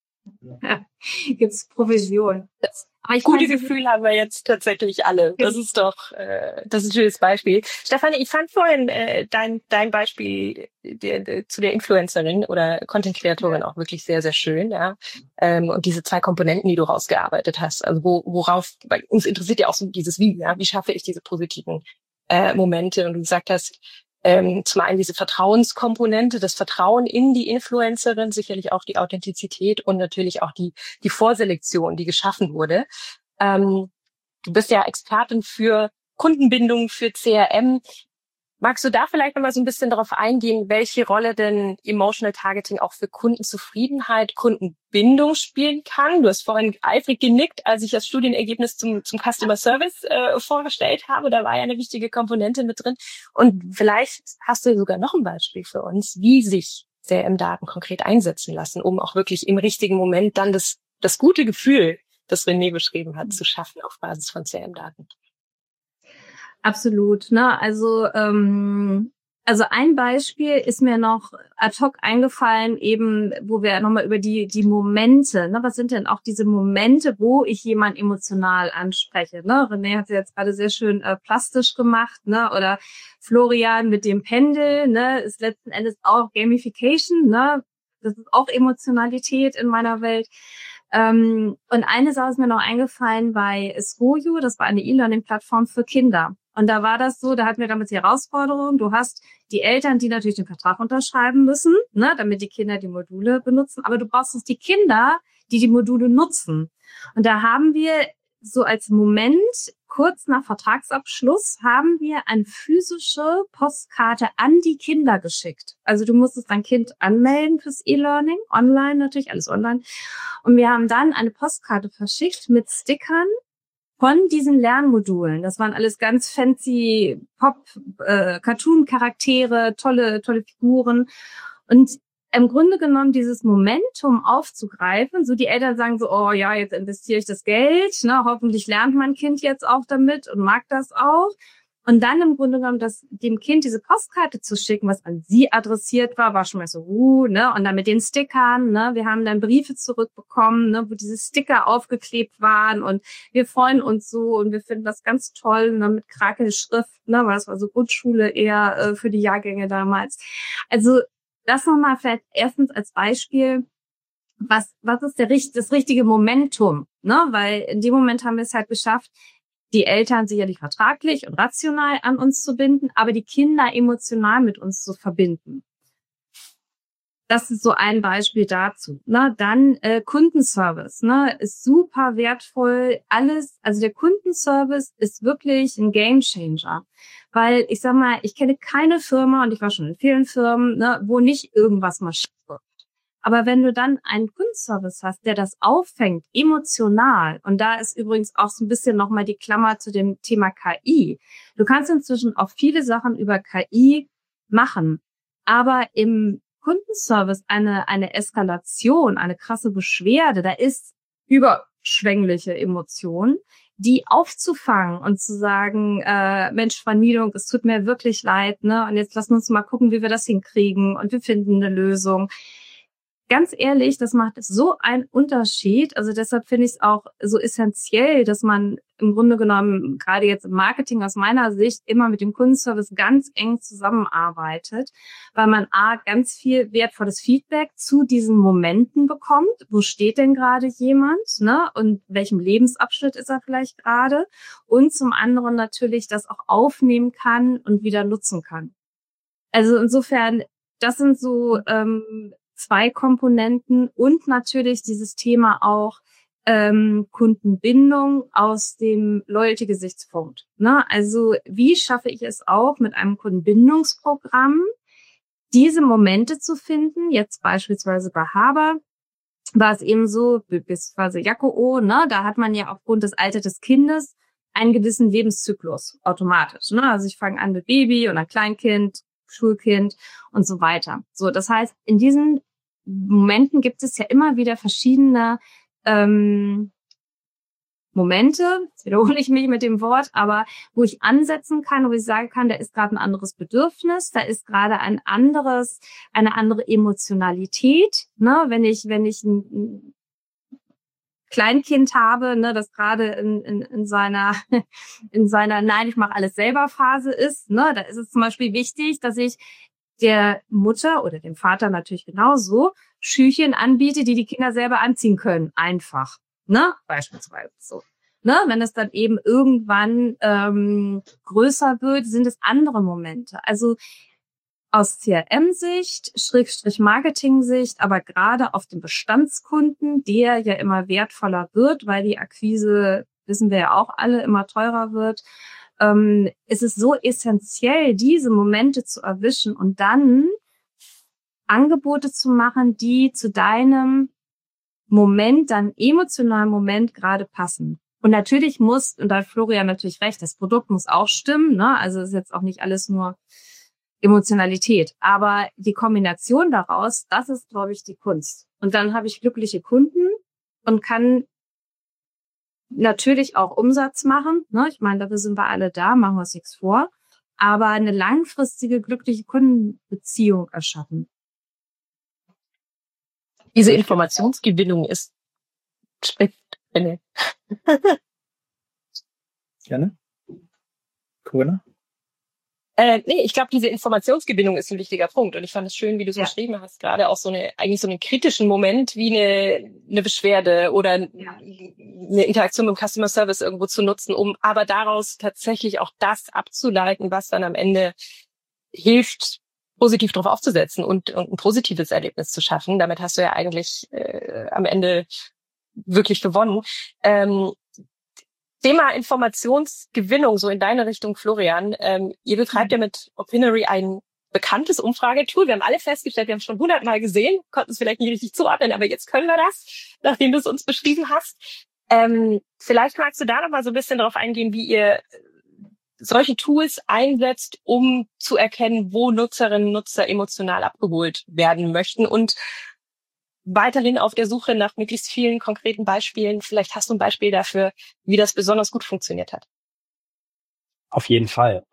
Ja, gibt's Provision. Aber gute Gefühl haben wir jetzt tatsächlich alle. Das ist doch, das ist ein schönes Beispiel. Stefanie, ich fand vorhin dein Beispiel zu der Influencerin oder Content-Kreatorin auch wirklich sehr, sehr schön, ja. Und diese 2 Komponenten, die du rausgearbeitet hast. Also worauf, weil uns interessiert ja auch so dieses Wie, ja. Wie schaffe ich diese positiven Momente? Und du gesagt hast, zum einen diese Vertrauenskomponente, das Vertrauen in die Influencerin, sicherlich auch die Authentizität und natürlich auch die Vorselektion, die geschaffen wurde. Du bist ja Expertin für Kundenbindung, für CRM. Magst du da vielleicht nochmal so ein bisschen darauf eingehen, welche Rolle denn Emotional Targeting auch für Kundenzufriedenheit, Kundenbindung spielen kann? Du hast vorhin eifrig genickt, als ich das Studienergebnis zum Customer Service vorgestellt habe. Da war ja eine wichtige Komponente mit drin. Und vielleicht hast du sogar noch ein Beispiel für uns, wie sich CRM-Daten konkret einsetzen lassen, um auch wirklich im richtigen Moment dann das gute Gefühl, das René beschrieben hat, zu schaffen auf Basis von CRM-Daten. Absolut, ne? Also ein Beispiel ist mir noch ad hoc eingefallen, eben, wo wir nochmal über die Momente, ne? Was sind denn auch diese Momente, wo ich jemanden emotional anspreche, ne? René hat es jetzt gerade sehr schön plastisch gemacht, ne? Oder Florian mit dem Pendel, ne? Ist letzten Endes auch Gamification, ne? Das ist auch Emotionalität in meiner Welt. Und eine Sache ist mir noch eingefallen bei Skojo, das war eine E-Learning-Plattform für Kinder. Und da war das so, da hatten wir damals die Herausforderung, du hast die Eltern, die natürlich den Vertrag unterschreiben müssen, ne, damit die Kinder die Module benutzen, aber du brauchst es die Kinder, die Module nutzen. Und da haben wir so als Moment, kurz nach Vertragsabschluss, haben wir eine physische Postkarte an die Kinder geschickt. Also du musstest dein Kind anmelden fürs E-Learning, online natürlich, alles online. Und wir haben dann eine Postkarte verschickt mit Stickern von diesen Lernmodulen. Das waren alles ganz fancy Cartoon-Charaktere, tolle Figuren. Und im Grunde genommen dieses Momentum aufzugreifen, so die Eltern sagen so, oh ja, jetzt investiere ich das Geld, ne, hoffentlich lernt mein Kind jetzt auch damit und mag das auch. Und dann im Grunde genommen dem Kind diese Postkarte zu schicken, was an sie adressiert war schon mal so, ne, und dann mit den Stickern, ne, wir haben dann Briefe zurückbekommen, ne, wo diese Sticker aufgeklebt waren und wir freuen uns so und wir finden das ganz toll, ne, mit Krakelschrift, ne, weil das war so Grundschule eher für die Jahrgänge damals. Also das nochmal vielleicht erstens als Beispiel, was ist das richtige Momentum, ne? Weil in dem Moment haben wir es halt geschafft, die Eltern sicherlich vertraglich und rational an uns zu binden, aber die Kinder emotional mit uns zu verbinden. Das ist so ein Beispiel dazu. Ne? Dann Kundenservice, ne, ist super wertvoll. Also der Kundenservice ist wirklich ein Gamechanger. Weil ich sag mal, ich kenne keine Firma, und ich war schon in vielen Firmen, ne, wo nicht irgendwas mal schief wird. Aber wenn du dann einen Kundenservice hast, der das auffängt, emotional, und da ist übrigens auch so ein bisschen nochmal die Klammer zu dem Thema KI. Du kannst inzwischen auch viele Sachen über KI machen, aber im Kundenservice eine Eskalation, eine krasse Beschwerde, da ist überschwängliche Emotion, die aufzufangen und zu sagen, Mensch, Frau Niedung, es tut mir wirklich leid, ne? Und jetzt lassen wir uns mal gucken, wie wir das hinkriegen und wir finden eine Lösung. Ganz ehrlich, das macht so einen Unterschied. Also deshalb finde ich es auch so essentiell, dass man im Grunde genommen, gerade jetzt im Marketing aus meiner Sicht, immer mit dem Kundenservice ganz eng zusammenarbeitet, weil man ganz viel wertvolles Feedback zu diesen Momenten bekommt. Wo steht denn gerade jemand, ne? Und welchem Lebensabschnitt ist er vielleicht gerade? Und zum anderen natürlich das auch aufnehmen kann und wieder nutzen kann. Also insofern, das sind so zwei Komponenten und natürlich dieses Thema auch Kundenbindung aus dem Loyalty-Gesichtspunkt. Ne? Also wie schaffe ich es auch mit einem Kundenbindungsprogramm, diese Momente zu finden? Jetzt beispielsweise bei Haber war es eben so, beziehungsweise Jakko, ne? Da hat man ja aufgrund des Alters des Kindes einen gewissen Lebenszyklus automatisch. Ne? Also ich fange an mit Baby und dann Kleinkind, Schulkind und so weiter. So, das heißt, in diesen Momenten gibt es ja immer wieder verschiedene Momente, jetzt wiederhole ich mich mit dem Wort, aber wo ich ansetzen kann, wo ich sagen kann, da ist gerade ein anderes Bedürfnis, da ist gerade eine andere Emotionalität, ne, wenn ich ein Kleinkind habe, ne, das gerade in seiner Nein, ich mache alles selber Phase ist, ne, da ist es zum Beispiel wichtig, dass ich der Mutter oder dem Vater natürlich genauso Schüchchen anbiete, die Kinder selber anziehen können, einfach, ne, beispielsweise so. Ne, wenn es dann eben irgendwann größer wird, sind es andere Momente. Also aus CRM-Sicht, Marketing-Sicht, aber gerade auf den Bestandskunden, der ja immer wertvoller wird, weil die Akquise, wissen wir ja auch alle, immer teurer wird, ist es so essentiell, diese Momente zu erwischen und dann Angebote zu machen, die zu deinem Moment, deinem emotionalen Moment gerade passen. Und natürlich und da hat Florian natürlich recht, das Produkt muss auch stimmen, ne? Also ist jetzt auch nicht alles nur Emotionalität. Aber die Kombination daraus, das ist, glaube ich, die Kunst. Und dann habe ich glückliche Kunden und kann natürlich auch Umsatz machen. Ne? Ich meine, dafür sind wir alle da, machen wir uns nichts vor. Aber eine langfristige, glückliche Kundenbeziehung erschaffen. Diese Informationsgewinnung ist spannend. Gerne. Corinna? Nee, ich glaube, diese Informationsgewinnung ist ein wichtiger Punkt. Und ich fand es schön, wie du es beschrieben hast, gerade auch eigentlich so einen kritischen Moment wie eine Beschwerde oder eine Interaktion mit dem Customer Service irgendwo zu nutzen, um aber daraus tatsächlich auch das abzuleiten, was dann am Ende hilft, positiv drauf aufzusetzen und ein positives Erlebnis zu schaffen. Damit hast du ja eigentlich am Ende wirklich gewonnen. Thema Informationsgewinnung, so in deine Richtung, Florian. Ihr betreibt ja mit Opinory ein bekanntes Umfragetool. Wir haben alle festgestellt, wir haben es schon 100-mal gesehen, konnten es vielleicht nicht richtig zuordnen, aber jetzt können wir das, nachdem du es uns beschrieben hast. Vielleicht magst du da noch mal so ein bisschen darauf eingehen, wie ihr solche Tools einsetzt, um zu erkennen, wo Nutzerinnen und Nutzer emotional abgeholt werden möchten und weiterhin auf der Suche nach möglichst vielen konkreten Beispielen. Vielleicht hast du ein Beispiel dafür, wie das besonders gut funktioniert hat. Auf jeden Fall.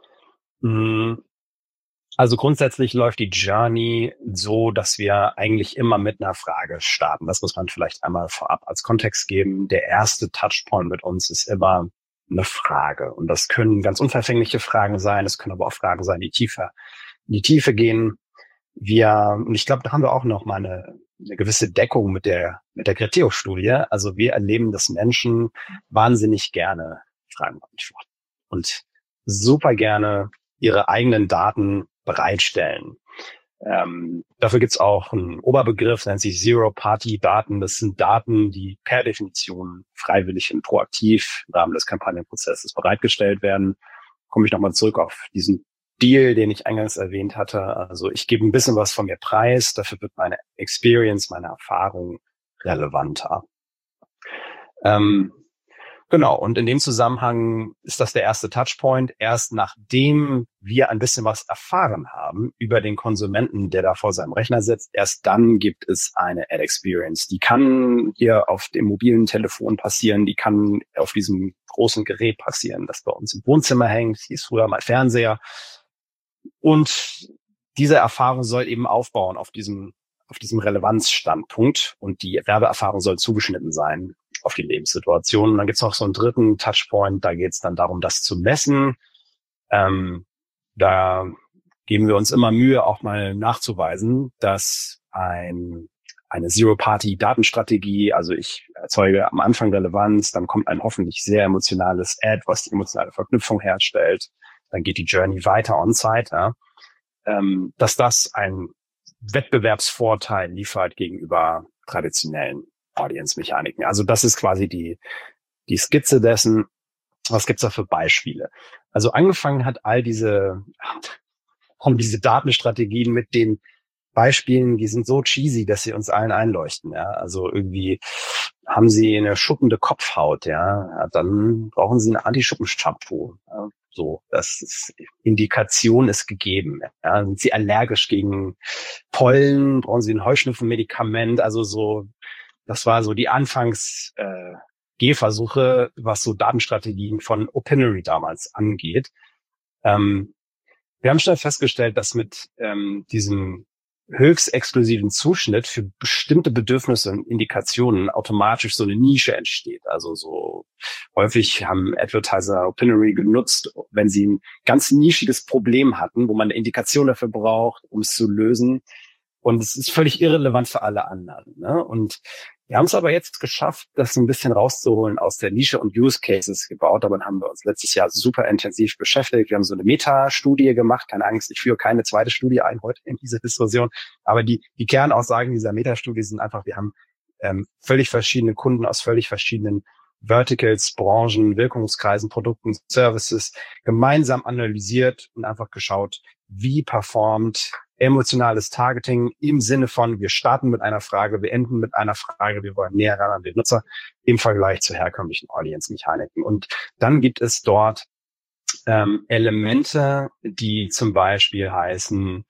Also grundsätzlich läuft die Journey so, dass wir eigentlich immer mit einer Frage starten. Das muss man vielleicht einmal vorab als Kontext geben. Der erste Touchpoint mit uns ist immer eine Frage. Und das können ganz unverfängliche Fragen sein. Es können aber auch Fragen sein, die tiefer in die Tiefe gehen. Und ich glaube, da haben wir auch noch mal eine gewisse Deckung mit der Criteo-Studie. Also wir erleben, dass Menschen wahnsinnig gerne Fragen beantworten und super gerne ihre eigenen Daten bereitstellen. Dafür gibt's auch einen Oberbegriff, nennt sich Zero-Party-Daten. Das sind Daten, die per Definition freiwillig und proaktiv im Rahmen des Kampagnenprozesses bereitgestellt werden. Komme ich nochmal zurück auf diesen Deal, den ich eingangs erwähnt hatte. Also ich gebe ein bisschen was von mir preis, dafür wird meine Experience, meine Erfahrung relevanter. Genau, und in dem Zusammenhang ist das der erste Touchpoint. Erst nachdem wir ein bisschen was erfahren haben über den Konsumenten, der da vor seinem Rechner sitzt, erst dann gibt es eine Ad Experience. Die kann hier auf dem mobilen Telefon passieren, die kann auf diesem großen Gerät passieren, das bei uns im Wohnzimmer hängt, hieß früher mal Fernseher. Und diese Erfahrung soll eben aufbauen auf diesem Relevanzstandpunkt, und die Werbeerfahrung soll zugeschnitten sein auf die Lebenssituation. Und dann gibt's noch so einen dritten Touchpoint, da geht's dann darum, das zu messen. Da geben wir uns immer Mühe, auch mal nachzuweisen, dass eine Zero-Party-Datenstrategie, also ich erzeuge am Anfang Relevanz, dann kommt ein hoffentlich sehr emotionales Ad, was die emotionale Verknüpfung herstellt, dann geht die Journey weiter on-site, ja, dass das einen Wettbewerbsvorteil liefert gegenüber traditionellen Audience-Mechaniken. Also das ist quasi die Skizze dessen. Was gibt's da für Beispiele? Also angefangen hat diese Datenstrategien mit den Beispielen, die sind so cheesy, dass sie uns allen einleuchten. Ja? Also irgendwie haben sie eine schuppende Kopfhaut, ja, dann brauchen sie ein Anti-Schuppen-Shampoo. Ja? So, Indikation ist gegeben. Ja? Sind sie allergisch gegen Pollen? Brauchen sie ein Heuschnupfenmedikament? Also so, das war so die Gehversuche, was so Datenstrategien von Opinory damals angeht. Wir haben schnell festgestellt, dass mit diesem höchst exklusiven Zuschnitt für bestimmte Bedürfnisse und Indikationen automatisch so eine Nische entsteht. Also so häufig haben Advertiser Opinory genutzt, wenn sie ein ganz nischiges Problem hatten, wo man eine Indikation dafür braucht, um es zu lösen. Und es ist völlig irrelevant für alle anderen. Ne? Und wir haben es aber jetzt geschafft, das ein bisschen rauszuholen aus der Nische und Use Cases gebaut. Damit haben wir uns letztes Jahr super intensiv beschäftigt. Wir haben so eine Meta-Studie gemacht. Keine Angst, ich führe keine zweite Studie ein heute in diese Diskussion. Aber die Kernaussagen dieser Meta-Studie sind einfach, wir haben völlig verschiedene Kunden aus völlig verschiedenen Verticals, Branchen, Wirkungskreisen, Produkten, Services gemeinsam analysiert und einfach geschaut, wie performt emotionales Targeting im Sinne von, wir starten mit einer Frage, wir enden mit einer Frage, wir wollen näher ran an den Nutzer im Vergleich zu herkömmlichen Audience-Mechaniken. Und dann gibt es dort Elemente, die zum Beispiel heißen,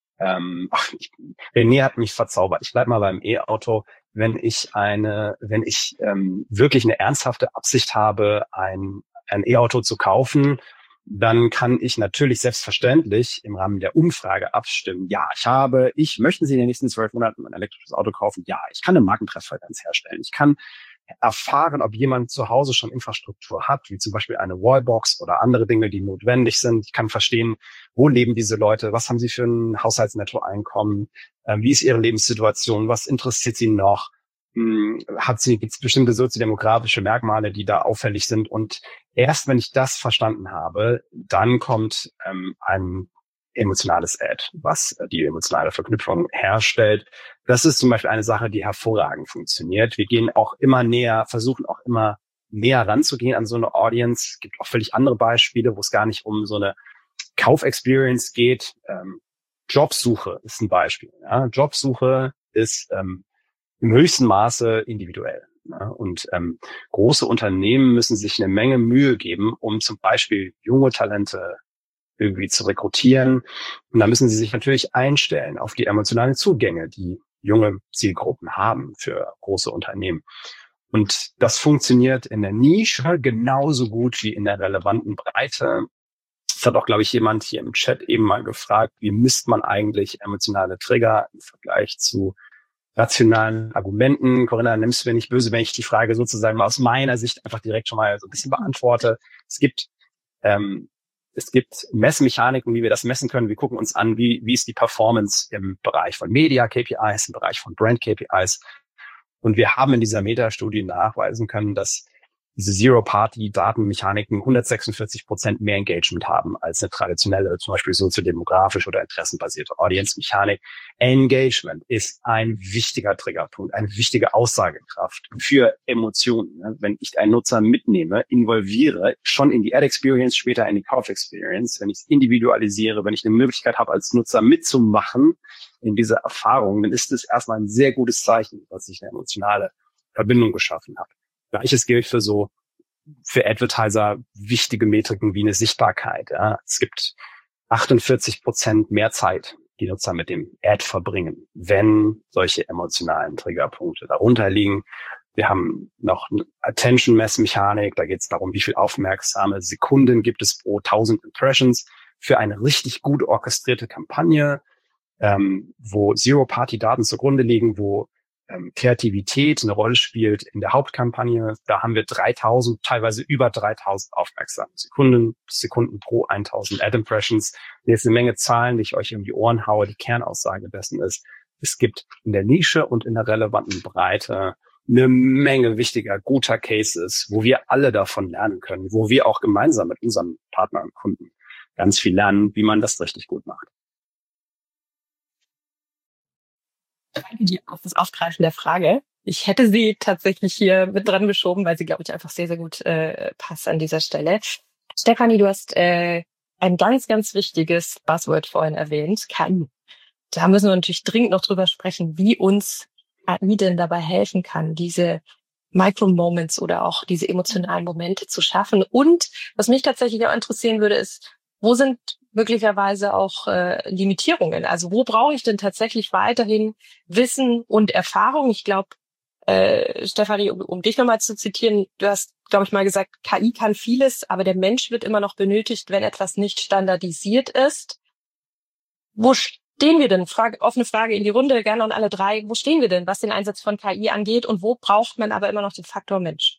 René hat mich verzaubert. Ich bleib mal beim E-Auto. Wenn ich wirklich eine ernsthafte Absicht habe, ein E-Auto zu kaufen, dann kann ich natürlich selbstverständlich im Rahmen der Umfrage abstimmen. Ja, möchten Sie in den nächsten 12 Monaten ein elektrisches Auto kaufen? Ja, ich kann eine Markenpräferenz herstellen. Ich kann erfahren, ob jemand zu Hause schon Infrastruktur hat, wie zum Beispiel eine Wallbox oder andere Dinge, die notwendig sind. Ich kann verstehen, wo leben diese Leute, was haben sie für ein Haushaltsnettoeinkommen, wie ist ihre Lebenssituation, was interessiert sie noch, gibt es bestimmte soziodemografische Merkmale, die da auffällig sind. Und erst wenn ich das verstanden habe, dann kommt ein emotionales Ad, was die emotionale Verknüpfung herstellt. Das ist zum Beispiel eine Sache, die hervorragend funktioniert. Wir versuchen auch immer näher ranzugehen an so eine Audience. Es gibt auch völlig andere Beispiele, wo es gar nicht um so eine Kaufexperience geht. Jobsuche ist ein Beispiel. Ja? Jobsuche ist im höchsten Maße individuell. Ja? Und große Unternehmen müssen sich eine Menge Mühe geben, um zum Beispiel junge Talente irgendwie zu rekrutieren. Und da müssen sie sich natürlich einstellen auf die emotionalen Zugänge, die junge Zielgruppen haben für große Unternehmen. Und das funktioniert in der Nische genauso gut wie in der relevanten Breite. Es hat auch, glaube ich, jemand hier im Chat eben mal gefragt, wie misst man eigentlich emotionale Trigger im Vergleich zu rationalen Argumenten. Corinna, nimmst du mir nicht böse, wenn ich die Frage sozusagen mal aus meiner Sicht einfach direkt schon mal so ein bisschen beantworte. Es gibt Messmechaniken, wie wir das messen können. Wir gucken uns an, wie ist die Performance im Bereich von Media-KPIs, im Bereich von Brand-KPIs. Und wir haben in dieser Meta-Studie nachweisen können, dass diese Zero-Party-Datenmechaniken 146% mehr Engagement haben als eine traditionelle, zum Beispiel soziodemografische oder interessenbasierte Audience-Mechanik. Engagement ist ein wichtiger Triggerpunkt, eine wichtige Aussagekraft für Emotionen. Wenn ich einen Nutzer mitnehme, involviere, schon in die Ad-Experience, später in die Kauf-Experience, wenn ich es individualisiere, wenn ich eine Möglichkeit habe, als Nutzer mitzumachen in dieser Erfahrung, dann ist es erstmal ein sehr gutes Zeichen, dass ich eine emotionale Verbindung geschaffen habe. Gleiches gilt für Advertiser wichtige Metriken wie eine Sichtbarkeit. Ja. Es gibt 48% mehr Zeit, die Nutzer mit dem Ad verbringen, wenn solche emotionalen Triggerpunkte darunter liegen. Wir haben noch eine Attention-Mess-Mechanik. Da geht es darum, wie viel aufmerksame Sekunden gibt es pro 1000 Impressions für eine richtig gut orchestrierte Kampagne, wo Zero-Party-Daten zugrunde liegen, wo Kreativität eine Rolle spielt in der Hauptkampagne. Da haben wir 3000, teilweise über 3000 aufmerksame Sekunden pro 1000 Ad-Impressions. Jetzt eine Menge Zahlen, die ich euch um die Ohren haue. Die Kernaussage dessen ist, es gibt in der Nische und in der relevanten Breite eine Menge wichtiger, guter Cases, wo wir alle davon lernen können, wo wir auch gemeinsam mit unseren Partnern und Kunden ganz viel lernen, wie man das richtig gut macht. Danke dir auf das Aufgreifen der Frage. Ich hätte sie tatsächlich hier mit dran geschoben, weil sie, glaube ich, einfach sehr, sehr gut passt an dieser Stelle. Stefanie, du hast ein ganz, ganz wichtiges Buzzword vorhin erwähnt, KI. Da müssen wir natürlich dringend noch drüber sprechen, wie uns KI denn dabei helfen kann, diese Micro-Moments oder auch diese emotionalen Momente zu schaffen. Und was mich tatsächlich auch interessieren würde, ist, wo sind möglicherweise auch Limitierungen? Also wo brauche ich denn tatsächlich weiterhin Wissen und Erfahrung? Ich glaube, Stefanie, um dich nochmal zu zitieren, du hast, glaube ich, mal gesagt, KI kann vieles, aber der Mensch wird immer noch benötigt, wenn etwas nicht standardisiert ist. Wo stehen wir denn? Offene Frage in die Runde, gerne an alle drei. Wo stehen wir denn, was den Einsatz von KI angeht? Und wo braucht man aber immer noch den Faktor Mensch?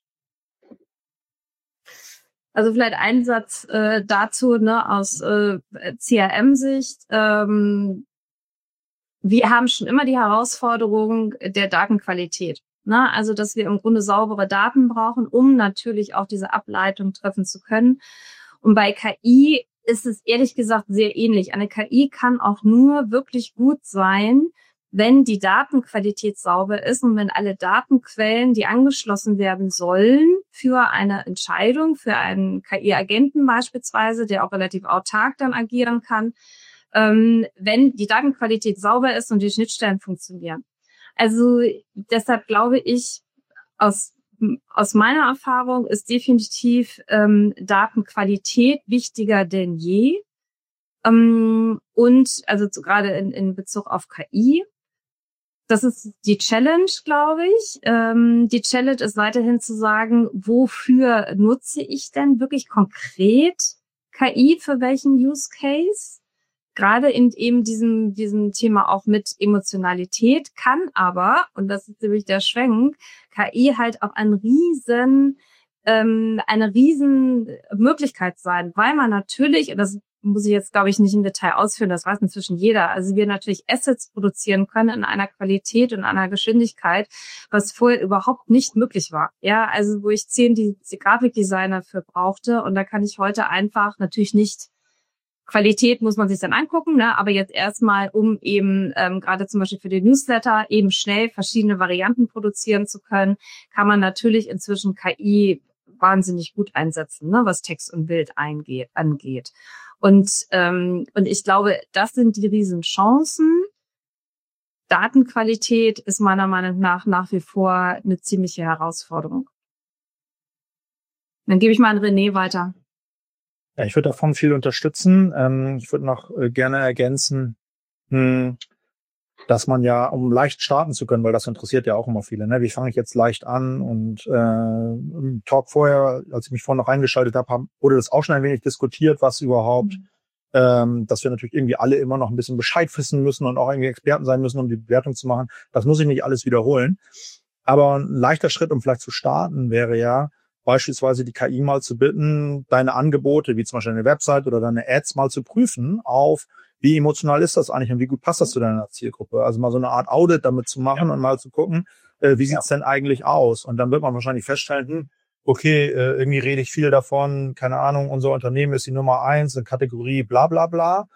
Also vielleicht ein Satz dazu, ne, aus CRM-Sicht. Wir haben schon immer die Herausforderung der Datenqualität. Ne? Also, dass wir im Grunde saubere Daten brauchen, um natürlich auch diese Ableitung treffen zu können. Und bei KI ist es ehrlich gesagt sehr ähnlich. Eine KI kann auch nur wirklich gut sein, wenn die Datenqualität sauber ist und wenn alle Datenquellen, die angeschlossen werden sollen für eine Entscheidung, für einen KI-Agenten beispielsweise, der auch relativ autark dann agieren kann, wenn die Datenqualität sauber ist und die Schnittstellen funktionieren. Also deshalb glaube ich, aus meiner Erfahrung ist definitiv Datenqualität wichtiger denn je. Und also gerade in Bezug auf KI. Das ist die Challenge, glaube ich. Die Challenge ist weiterhin zu sagen, wofür nutze ich denn wirklich konkret KI, für welchen Use Case? Gerade in eben diesem Thema auch mit Emotionalität kann aber, und das ist nämlich der Schwenk, KI halt auch eine riesen Möglichkeit sein, weil man natürlich, und das muss ich jetzt, glaube ich, nicht im Detail ausführen, das weiß inzwischen jeder. Also wir natürlich Assets produzieren können in einer Qualität und einer Geschwindigkeit, was vorher überhaupt nicht möglich war. Ja, also wo ich 10 die Grafikdesigner für brauchte und da kann ich heute einfach natürlich nicht, Qualität muss man sich dann angucken, ne? Aber jetzt erstmal, um eben gerade zum Beispiel für den Newsletter eben schnell verschiedene Varianten produzieren zu können, kann man natürlich inzwischen KI wahnsinnig gut einsetzen, ne? Was Text und Bild angeht. Und ich glaube, das sind die Riesenchancen. Datenqualität ist meiner Meinung nach wie vor eine ziemliche Herausforderung. Dann gebe ich mal an René weiter. Ja, ich würde davon viel unterstützen. Ich würde noch gerne ergänzen, dass man ja, um leicht starten zu können, weil das interessiert ja auch immer viele, ne? Wie fange ich jetzt leicht an? Und im Talk vorher, als ich mich vorhin noch eingeschaltet habe, wurde das auch schon ein wenig diskutiert, was überhaupt, dass wir natürlich irgendwie alle immer noch ein bisschen Bescheid wissen müssen und auch irgendwie Experten sein müssen, um die Bewertung zu machen. Das muss ich nicht alles wiederholen. Aber ein leichter Schritt, um vielleicht zu starten, wäre ja, beispielsweise die KI mal zu bitten, deine Angebote, wie zum Beispiel eine Website oder deine Ads mal zu prüfen auf, wie emotional ist das eigentlich und wie gut passt das zu deiner Zielgruppe? Also mal so eine Art Audit damit zu machen und mal zu gucken, wie sieht's denn eigentlich aus? Und dann wird man wahrscheinlich feststellen, okay, irgendwie rede ich viel davon, keine Ahnung, unser Unternehmen ist die Nummer 1 in Kategorie bla bla bla.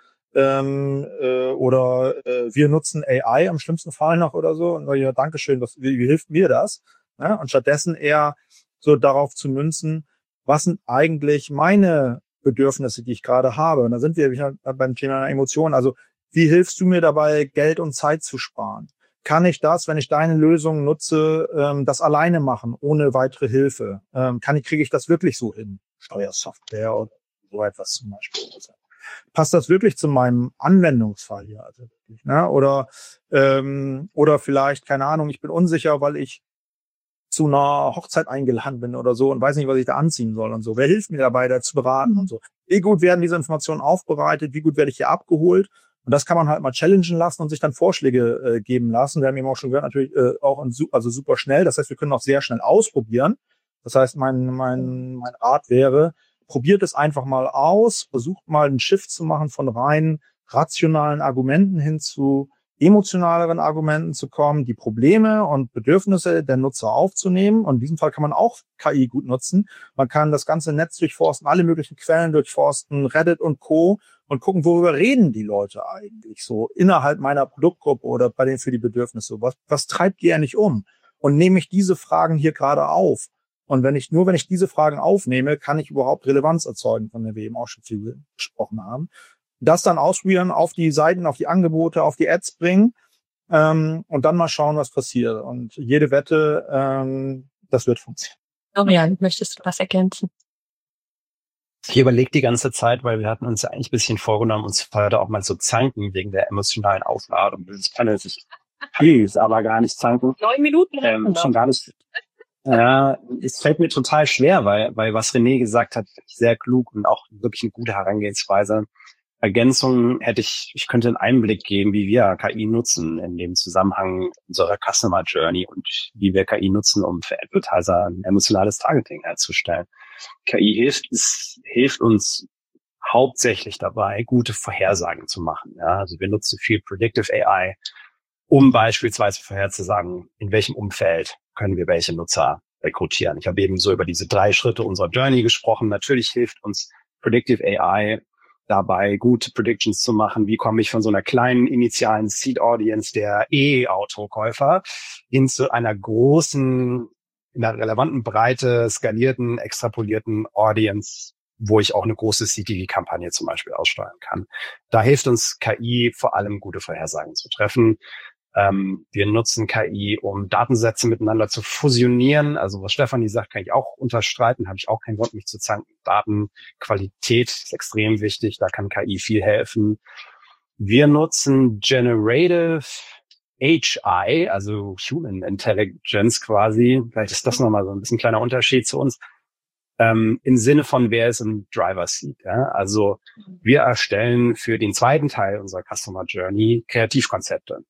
Oder wir nutzen AI im schlimmsten Fall noch oder so. Und ja, Dankeschön, wie hilft mir das? Ja, und stattdessen eher so darauf zu münzen, was sind eigentlich meine Bedürfnisse, die ich gerade habe? Und da sind wir wieder beim Thema Emotionen. Also wie hilfst du mir dabei, Geld und Zeit zu sparen? Kann ich das, wenn ich deine Lösung nutze, das alleine machen, ohne weitere Hilfe? Kriege ich das wirklich so hin? Steuersoftware oder so etwas zum Beispiel. Passt das wirklich zu meinem Anwendungsfall hier? Also wirklich, ne? Oder vielleicht, keine Ahnung, ich bin unsicher, weil ich zu einer Hochzeit eingeladen bin oder so und weiß nicht, was ich da anziehen soll und so. Wer hilft mir dabei, da zu beraten und so? Wie gut werden diese Informationen aufbereitet? Wie gut werde ich hier abgeholt? Und das kann man halt mal challengen lassen und sich dann Vorschläge geben lassen. Wir haben eben auch schon gehört, natürlich also super schnell. Das heißt, wir können auch sehr schnell ausprobieren. Das heißt, mein Rat wäre, probiert es einfach mal aus, versucht mal einen Shift zu machen von rein rationalen Argumenten hin zu emotionaleren Argumenten zu kommen, die Probleme und Bedürfnisse der Nutzer aufzunehmen. Und in diesem Fall kann man auch KI gut nutzen. Man kann das ganze Netz durchforsten, alle möglichen Quellen durchforsten, Reddit und Co. und gucken, worüber reden die Leute eigentlich so innerhalb meiner Produktgruppe oder bei denen für die Bedürfnisse. Was treibt die eigentlich um? Und nehme ich diese Fragen hier gerade auf? Und wenn ich diese Fragen aufnehme, kann ich überhaupt Relevanz erzeugen, von der wir eben auch schon viel gesprochen haben. Das dann ausprobieren, auf die Seiten, auf die Angebote, auf die Ads bringen und dann mal schauen, was passiert. Und jede Wette, das wird funktionieren. Florian, möchtest du was ergänzen? Ich überlege die ganze Zeit, weil wir hatten uns ja eigentlich ein bisschen vorgenommen, uns heute auch mal so zanken wegen der emotionalen Aufladung dieses Panels. Ist aber gar nicht zanken. 9 Minuten schon gar nicht. Ja, es fällt mir total schwer, weil was René gesagt hat, sehr klug und auch wirklich eine gute Herangehensweise. Ergänzung ich könnte einen Einblick geben, wie wir KI nutzen in dem Zusammenhang unserer Customer Journey und wie wir KI nutzen, um für Advertiser ein emotionales Targeting herzustellen. KI hilft uns hauptsächlich dabei, gute Vorhersagen zu machen. Ja, also wir nutzen viel Predictive AI, um beispielsweise vorherzusagen, in welchem Umfeld können wir welche Nutzer rekrutieren. Ich habe eben so über diese 3 Schritte unserer Journey gesprochen. Natürlich hilft uns Predictive AI dabei, gute Predictions zu machen. Wie komme ich von so einer kleinen initialen Seed Audience der E-Autokäufer hin zu einer großen, in einer relevanten Breite, skalierten, extrapolierten Audience, wo ich auch eine große CTV-Kampagne zum Beispiel aussteuern kann. Da hilft uns KI vor allem, gute Vorhersagen zu treffen. Wir nutzen KI, um Datensätze miteinander zu fusionieren. Also was Stefanie sagt, kann ich auch unterstreiten, habe ich auch keinen Grund, mich zu zanken. Datenqualität ist extrem wichtig, da kann KI viel helfen. Wir nutzen Generative HI, also Human Intelligence quasi. Vielleicht ist das nochmal so ein bisschen kleiner Unterschied zu uns. Im Sinne von, wer ist im Driver Seat. Ja? Also wir erstellen für den zweiten Teil unserer Customer Journey Kreativkonzepte.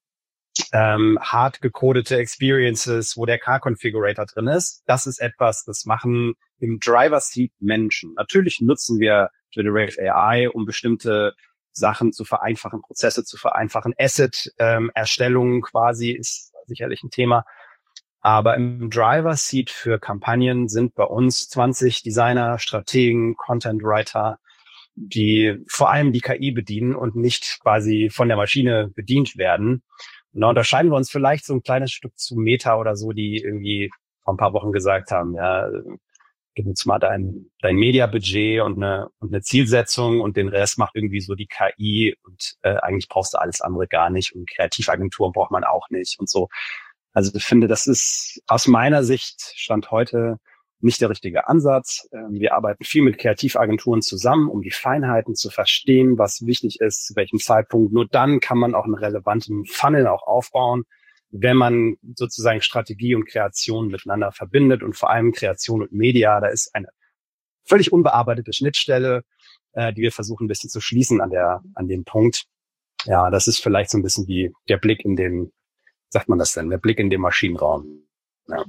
Hart gecodete Experiences, wo der Car-Configurator drin ist. Das ist etwas, das machen im Driver-Seat Menschen. Natürlich nutzen wir Generative AI, um bestimmte Sachen zu vereinfachen, Prozesse zu vereinfachen. Asset-Erstellung quasi ist sicherlich ein Thema. Aber im Driver-Seat für Kampagnen sind bei uns 20 Designer, Strategen, Content-Writer, die vor allem die KI bedienen und nicht quasi von der Maschine bedient werden. Und da unterscheiden wir uns vielleicht so ein kleines Stück zu Meta oder so, die irgendwie vor ein paar Wochen gesagt haben, ja, gib uns mal dein Media-Budget und eine Zielsetzung und den Rest macht irgendwie so die KI und eigentlich brauchst du alles andere gar nicht und Kreativagenturen braucht man auch nicht und so. Also ich finde, das ist aus meiner Sicht Stand heute nicht der richtige Ansatz. Wir arbeiten viel mit Kreativagenturen zusammen, um die Feinheiten zu verstehen, was wichtig ist, zu welchem Zeitpunkt. Nur dann kann man auch einen relevanten Funnel auch aufbauen, wenn man sozusagen Strategie und Kreation miteinander verbindet und vor allem Kreation und Media. Da ist eine völlig unbearbeitete Schnittstelle, die wir versuchen ein bisschen zu schließen an dem Punkt. Ja, das ist vielleicht so ein bisschen wie der Blick in den, sagt man das denn, der Blick in den Maschinenraum. Ja.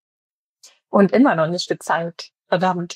Und immer noch nicht gezeigt. Verdammt.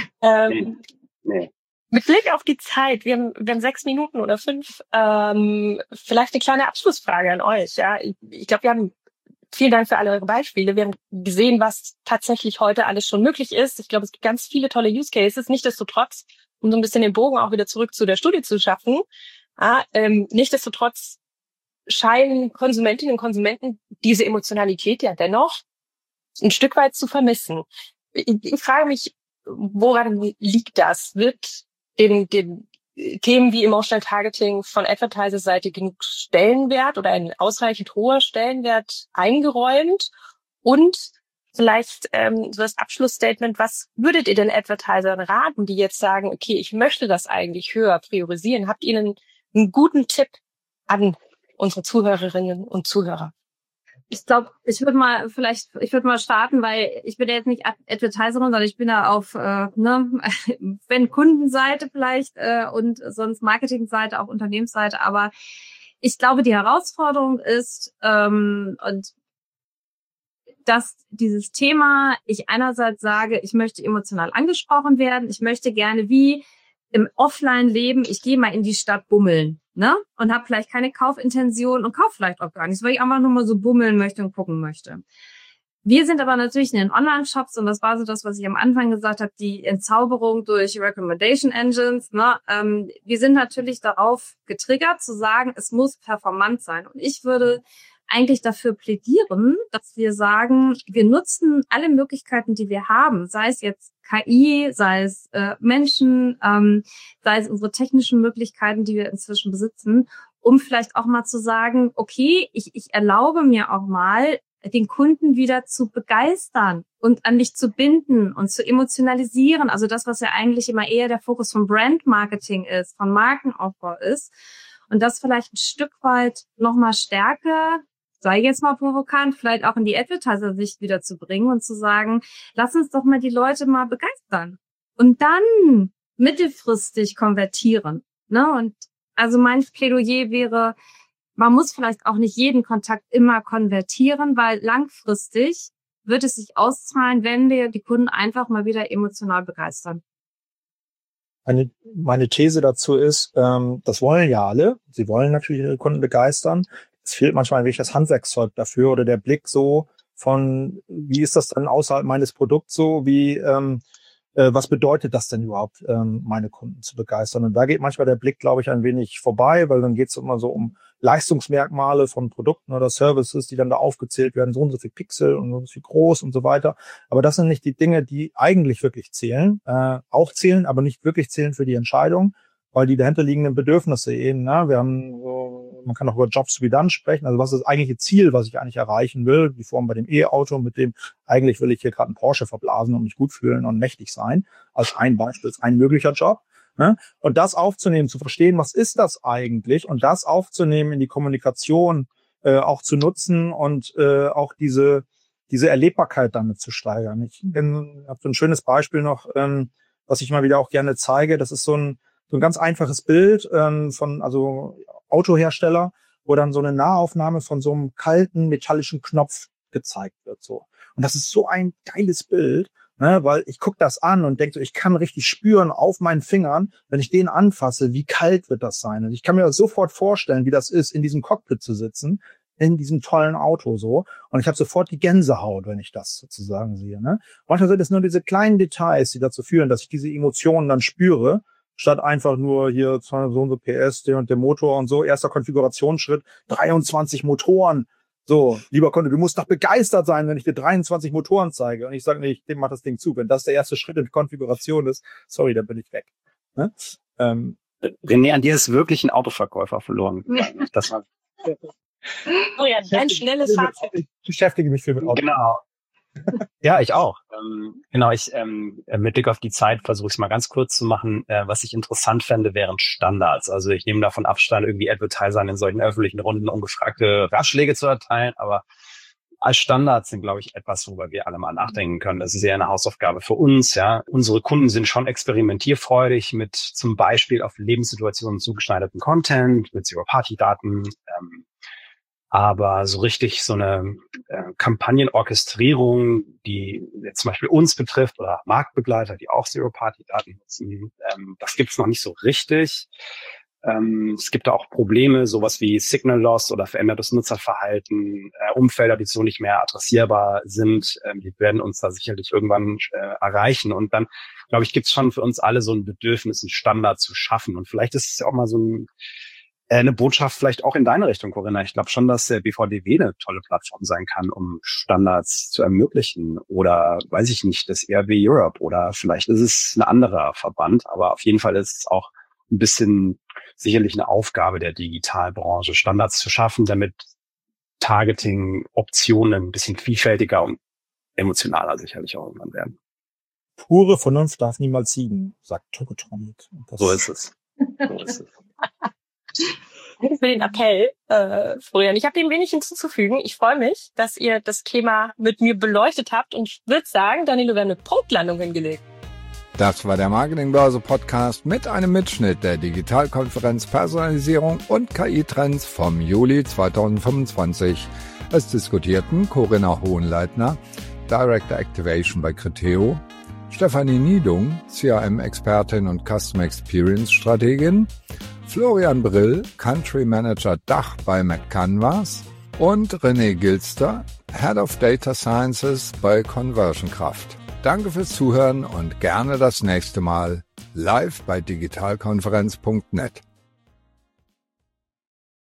Nee. Mit Blick auf die Zeit, wir haben 6 Minuten oder 5, vielleicht eine kleine Abschlussfrage an euch. Ja, ich glaube, wir haben vielen Dank für alle eure Beispiele. Wir haben gesehen, was tatsächlich heute alles schon möglich ist. Ich glaube, es gibt ganz viele tolle Use Cases. Nichtsdestotrotz, um so ein bisschen den Bogen auch wieder zurück zu der Studie zu schaffen, nichtsdestotrotz scheinen Konsumentinnen und Konsumenten diese Emotionalität ja dennoch ein Stück weit zu vermissen. Ich frage mich, woran liegt das? Wird den Themen wie Emotional Targeting von Advertiser-Seite genug Stellenwert oder ein ausreichend hoher Stellenwert eingeräumt? Und vielleicht so das Abschlussstatement, was würdet ihr den Advertisern raten, die jetzt sagen, okay, ich möchte das eigentlich höher priorisieren? Habt ihr einen guten Tipp an unsere Zuhörerinnen und Zuhörer? Ich glaube, ich würde mal starten, weil ich bin ja jetzt nicht Advertiserin, sondern ich bin da auf, wenn Kundenseite vielleicht und sonst Marketingseite, auch Unternehmensseite. Aber ich glaube, die Herausforderung ist, und dass dieses Thema, ich einerseits sage, ich möchte emotional angesprochen werden, ich möchte gerne wie im Offline-Leben, ich gehe mal in die Stadt bummeln, ne? Und habe vielleicht keine Kaufintention und kaufe vielleicht auch gar nichts, weil ich einfach nur mal so bummeln möchte und gucken möchte. Wir sind aber natürlich in den Online-Shops, und das war so das, was ich am Anfang gesagt habe, die Entzauberung durch Recommendation Engines, ne? Wir sind natürlich darauf getriggert zu sagen, es muss performant sein. Und ich würde eigentlich dafür plädieren, dass wir sagen, wir nutzen alle Möglichkeiten, die wir haben, sei es jetzt KI, sei es Menschen, sei es unsere technischen Möglichkeiten, die wir inzwischen besitzen, um vielleicht auch mal zu sagen, okay, ich erlaube mir auch mal, den Kunden wieder zu begeistern und an mich zu binden und zu emotionalisieren. Also das, was ja eigentlich immer eher der Fokus von Brand-Marketing ist, von Markenaufbau ist. Und das vielleicht ein Stück weit nochmal stärker, sei jetzt mal provokant, vielleicht auch in die Advertiser-Sicht wieder zu bringen und zu sagen, lass uns doch mal die Leute mal begeistern und dann mittelfristig konvertieren. Ne? Und also mein Plädoyer wäre, man muss vielleicht auch nicht jeden Kontakt immer konvertieren, weil langfristig wird es sich auszahlen, wenn wir die Kunden einfach mal wieder emotional begeistern. Meine These dazu ist, das wollen ja alle. Sie wollen natürlich ihre Kunden begeistern. Es fehlt manchmal wirklich das Handwerkszeug dafür oder der Blick so von, wie ist das dann außerhalb meines Produkts so, wie was bedeutet das denn überhaupt, meine Kunden zu begeistern? Und da geht manchmal der Blick, glaube ich, ein wenig vorbei, weil dann geht es immer so um Leistungsmerkmale von Produkten oder Services, die dann da aufgezählt werden, so und so viel Pixel und so viel groß und so weiter. Aber das sind nicht die Dinge, die eigentlich wirklich zählen, auch zählen, aber nicht wirklich zählen für die Entscheidung, weil die dahinterliegenden Bedürfnisse eben, ne, wir haben so, man kann auch über Jobs to be done sprechen, also was ist das eigentliche Ziel, was ich eigentlich erreichen will, wie vorhin bei dem E-Auto, mit dem eigentlich will ich hier gerade einen Porsche verblasen und mich gut fühlen und mächtig sein, als ein Beispiel, als ein möglicher Job, ne? Und das aufzunehmen, zu verstehen, was ist das eigentlich, und das aufzunehmen in die Kommunikation, auch zu nutzen und auch diese Erlebbarkeit damit zu steigern. Ich habe so ein schönes Beispiel noch, was ich mal wieder auch gerne zeige, das ist so ein ganz einfaches Bild von Autohersteller, wo dann so eine Nahaufnahme von so einem kalten metallischen Knopf gezeigt wird. So. Und das ist so ein geiles Bild, ne, weil ich gucke das an und denke so, ich kann richtig spüren auf meinen Fingern, wenn ich den anfasse, wie kalt wird das sein. Und ich kann mir das sofort vorstellen, wie das ist, in diesem Cockpit zu sitzen, in diesem tollen Auto so. Und ich habe sofort die Gänsehaut, wenn ich das sozusagen sehe. Ne? Manchmal sind es nur diese kleinen Details, die dazu führen, dass ich diese Emotionen dann spüre, statt einfach nur hier so und so PS, der und der Motor und so, erster Konfigurationsschritt, 23 Motoren. So, lieber Kunde, du musst doch begeistert sein, wenn ich dir 23 Motoren zeige. Und ich sage, nee, dem macht das Ding zu. Wenn das der erste Schritt in der Konfiguration ist, sorry, dann bin ich weg. Ne? René, an dir ist wirklich ein Autoverkäufer verloren. Das war Oh ja, ein schnelles Fazit. Ich beschäftige mich viel mit Autos. Genau. Ja, ich auch. Mit Blick auf die Zeit versuche ich es mal ganz kurz zu machen. Was ich interessant fände, wären Standards. Also ich nehme davon Abstand, irgendwie Advertisern in solchen öffentlichen Runden ungefragte Ratschläge zu erteilen, aber als Standards sind, glaube ich, etwas, worüber wir alle mal nachdenken können. Das ist ja eine Hausaufgabe für uns. Ja, unsere Kunden sind schon experimentierfreudig mit zum Beispiel auf Lebenssituationen zugeschneiderten Content, mit Zero-Party-Daten, aber so richtig so eine Kampagnenorchestrierung, die jetzt zum Beispiel uns betrifft oder Marktbegleiter, die auch Zero-Party-Daten nutzen, das gibt's noch nicht so richtig. Es gibt da auch Probleme, sowas wie Signal Loss oder verändertes Nutzerverhalten, Umfelder, die so nicht mehr adressierbar sind, die werden uns da sicherlich irgendwann erreichen. Und dann, glaube ich, gibt es schon für uns alle so ein Bedürfnis, einen Standard zu schaffen. Und vielleicht ist es ja auch mal so eine Botschaft vielleicht auch in deine Richtung, Corinna. Ich glaube schon, dass der BVDW eine tolle Plattform sein kann, um Standards zu ermöglichen. Oder, weiß ich nicht, das ERW Europe. Oder vielleicht ist es ein anderer Verband. Aber auf jeden Fall ist es auch ein bisschen sicherlich eine Aufgabe der Digitalbranche, Standards zu schaffen, damit Targeting-Optionen ein bisschen vielfältiger und emotionaler sicherlich auch irgendwann werden. Pure Vernunft darf niemals siegen, sagt Tokotronic. So ist es. So ist es. Danke für den Appell, Florian. Ich habe dem wenig hinzuzufügen. Ich freue mich, dass ihr das Thema mit mir beleuchtet habt und ich würde sagen, Danilo, wir haben eine Punktlandung hingelegt. Das war der Marketingbörse-Podcast mit einem Mitschnitt der Digitalkonferenz Personalisierung und KI-Trends vom Juli 2025. Es diskutierten Corinna Hohenleitner, Director Activation bei Criteo, Stefanie Niedung, CRM-Expertin und Customer Experience-Strategin, Florian Brill, Country Manager Dach bei McCanvas und René Gilster, Head of Data Sciences bei Conversion Craft. Danke fürs Zuhören und gerne das nächste Mal live bei digitalkonferenz.net.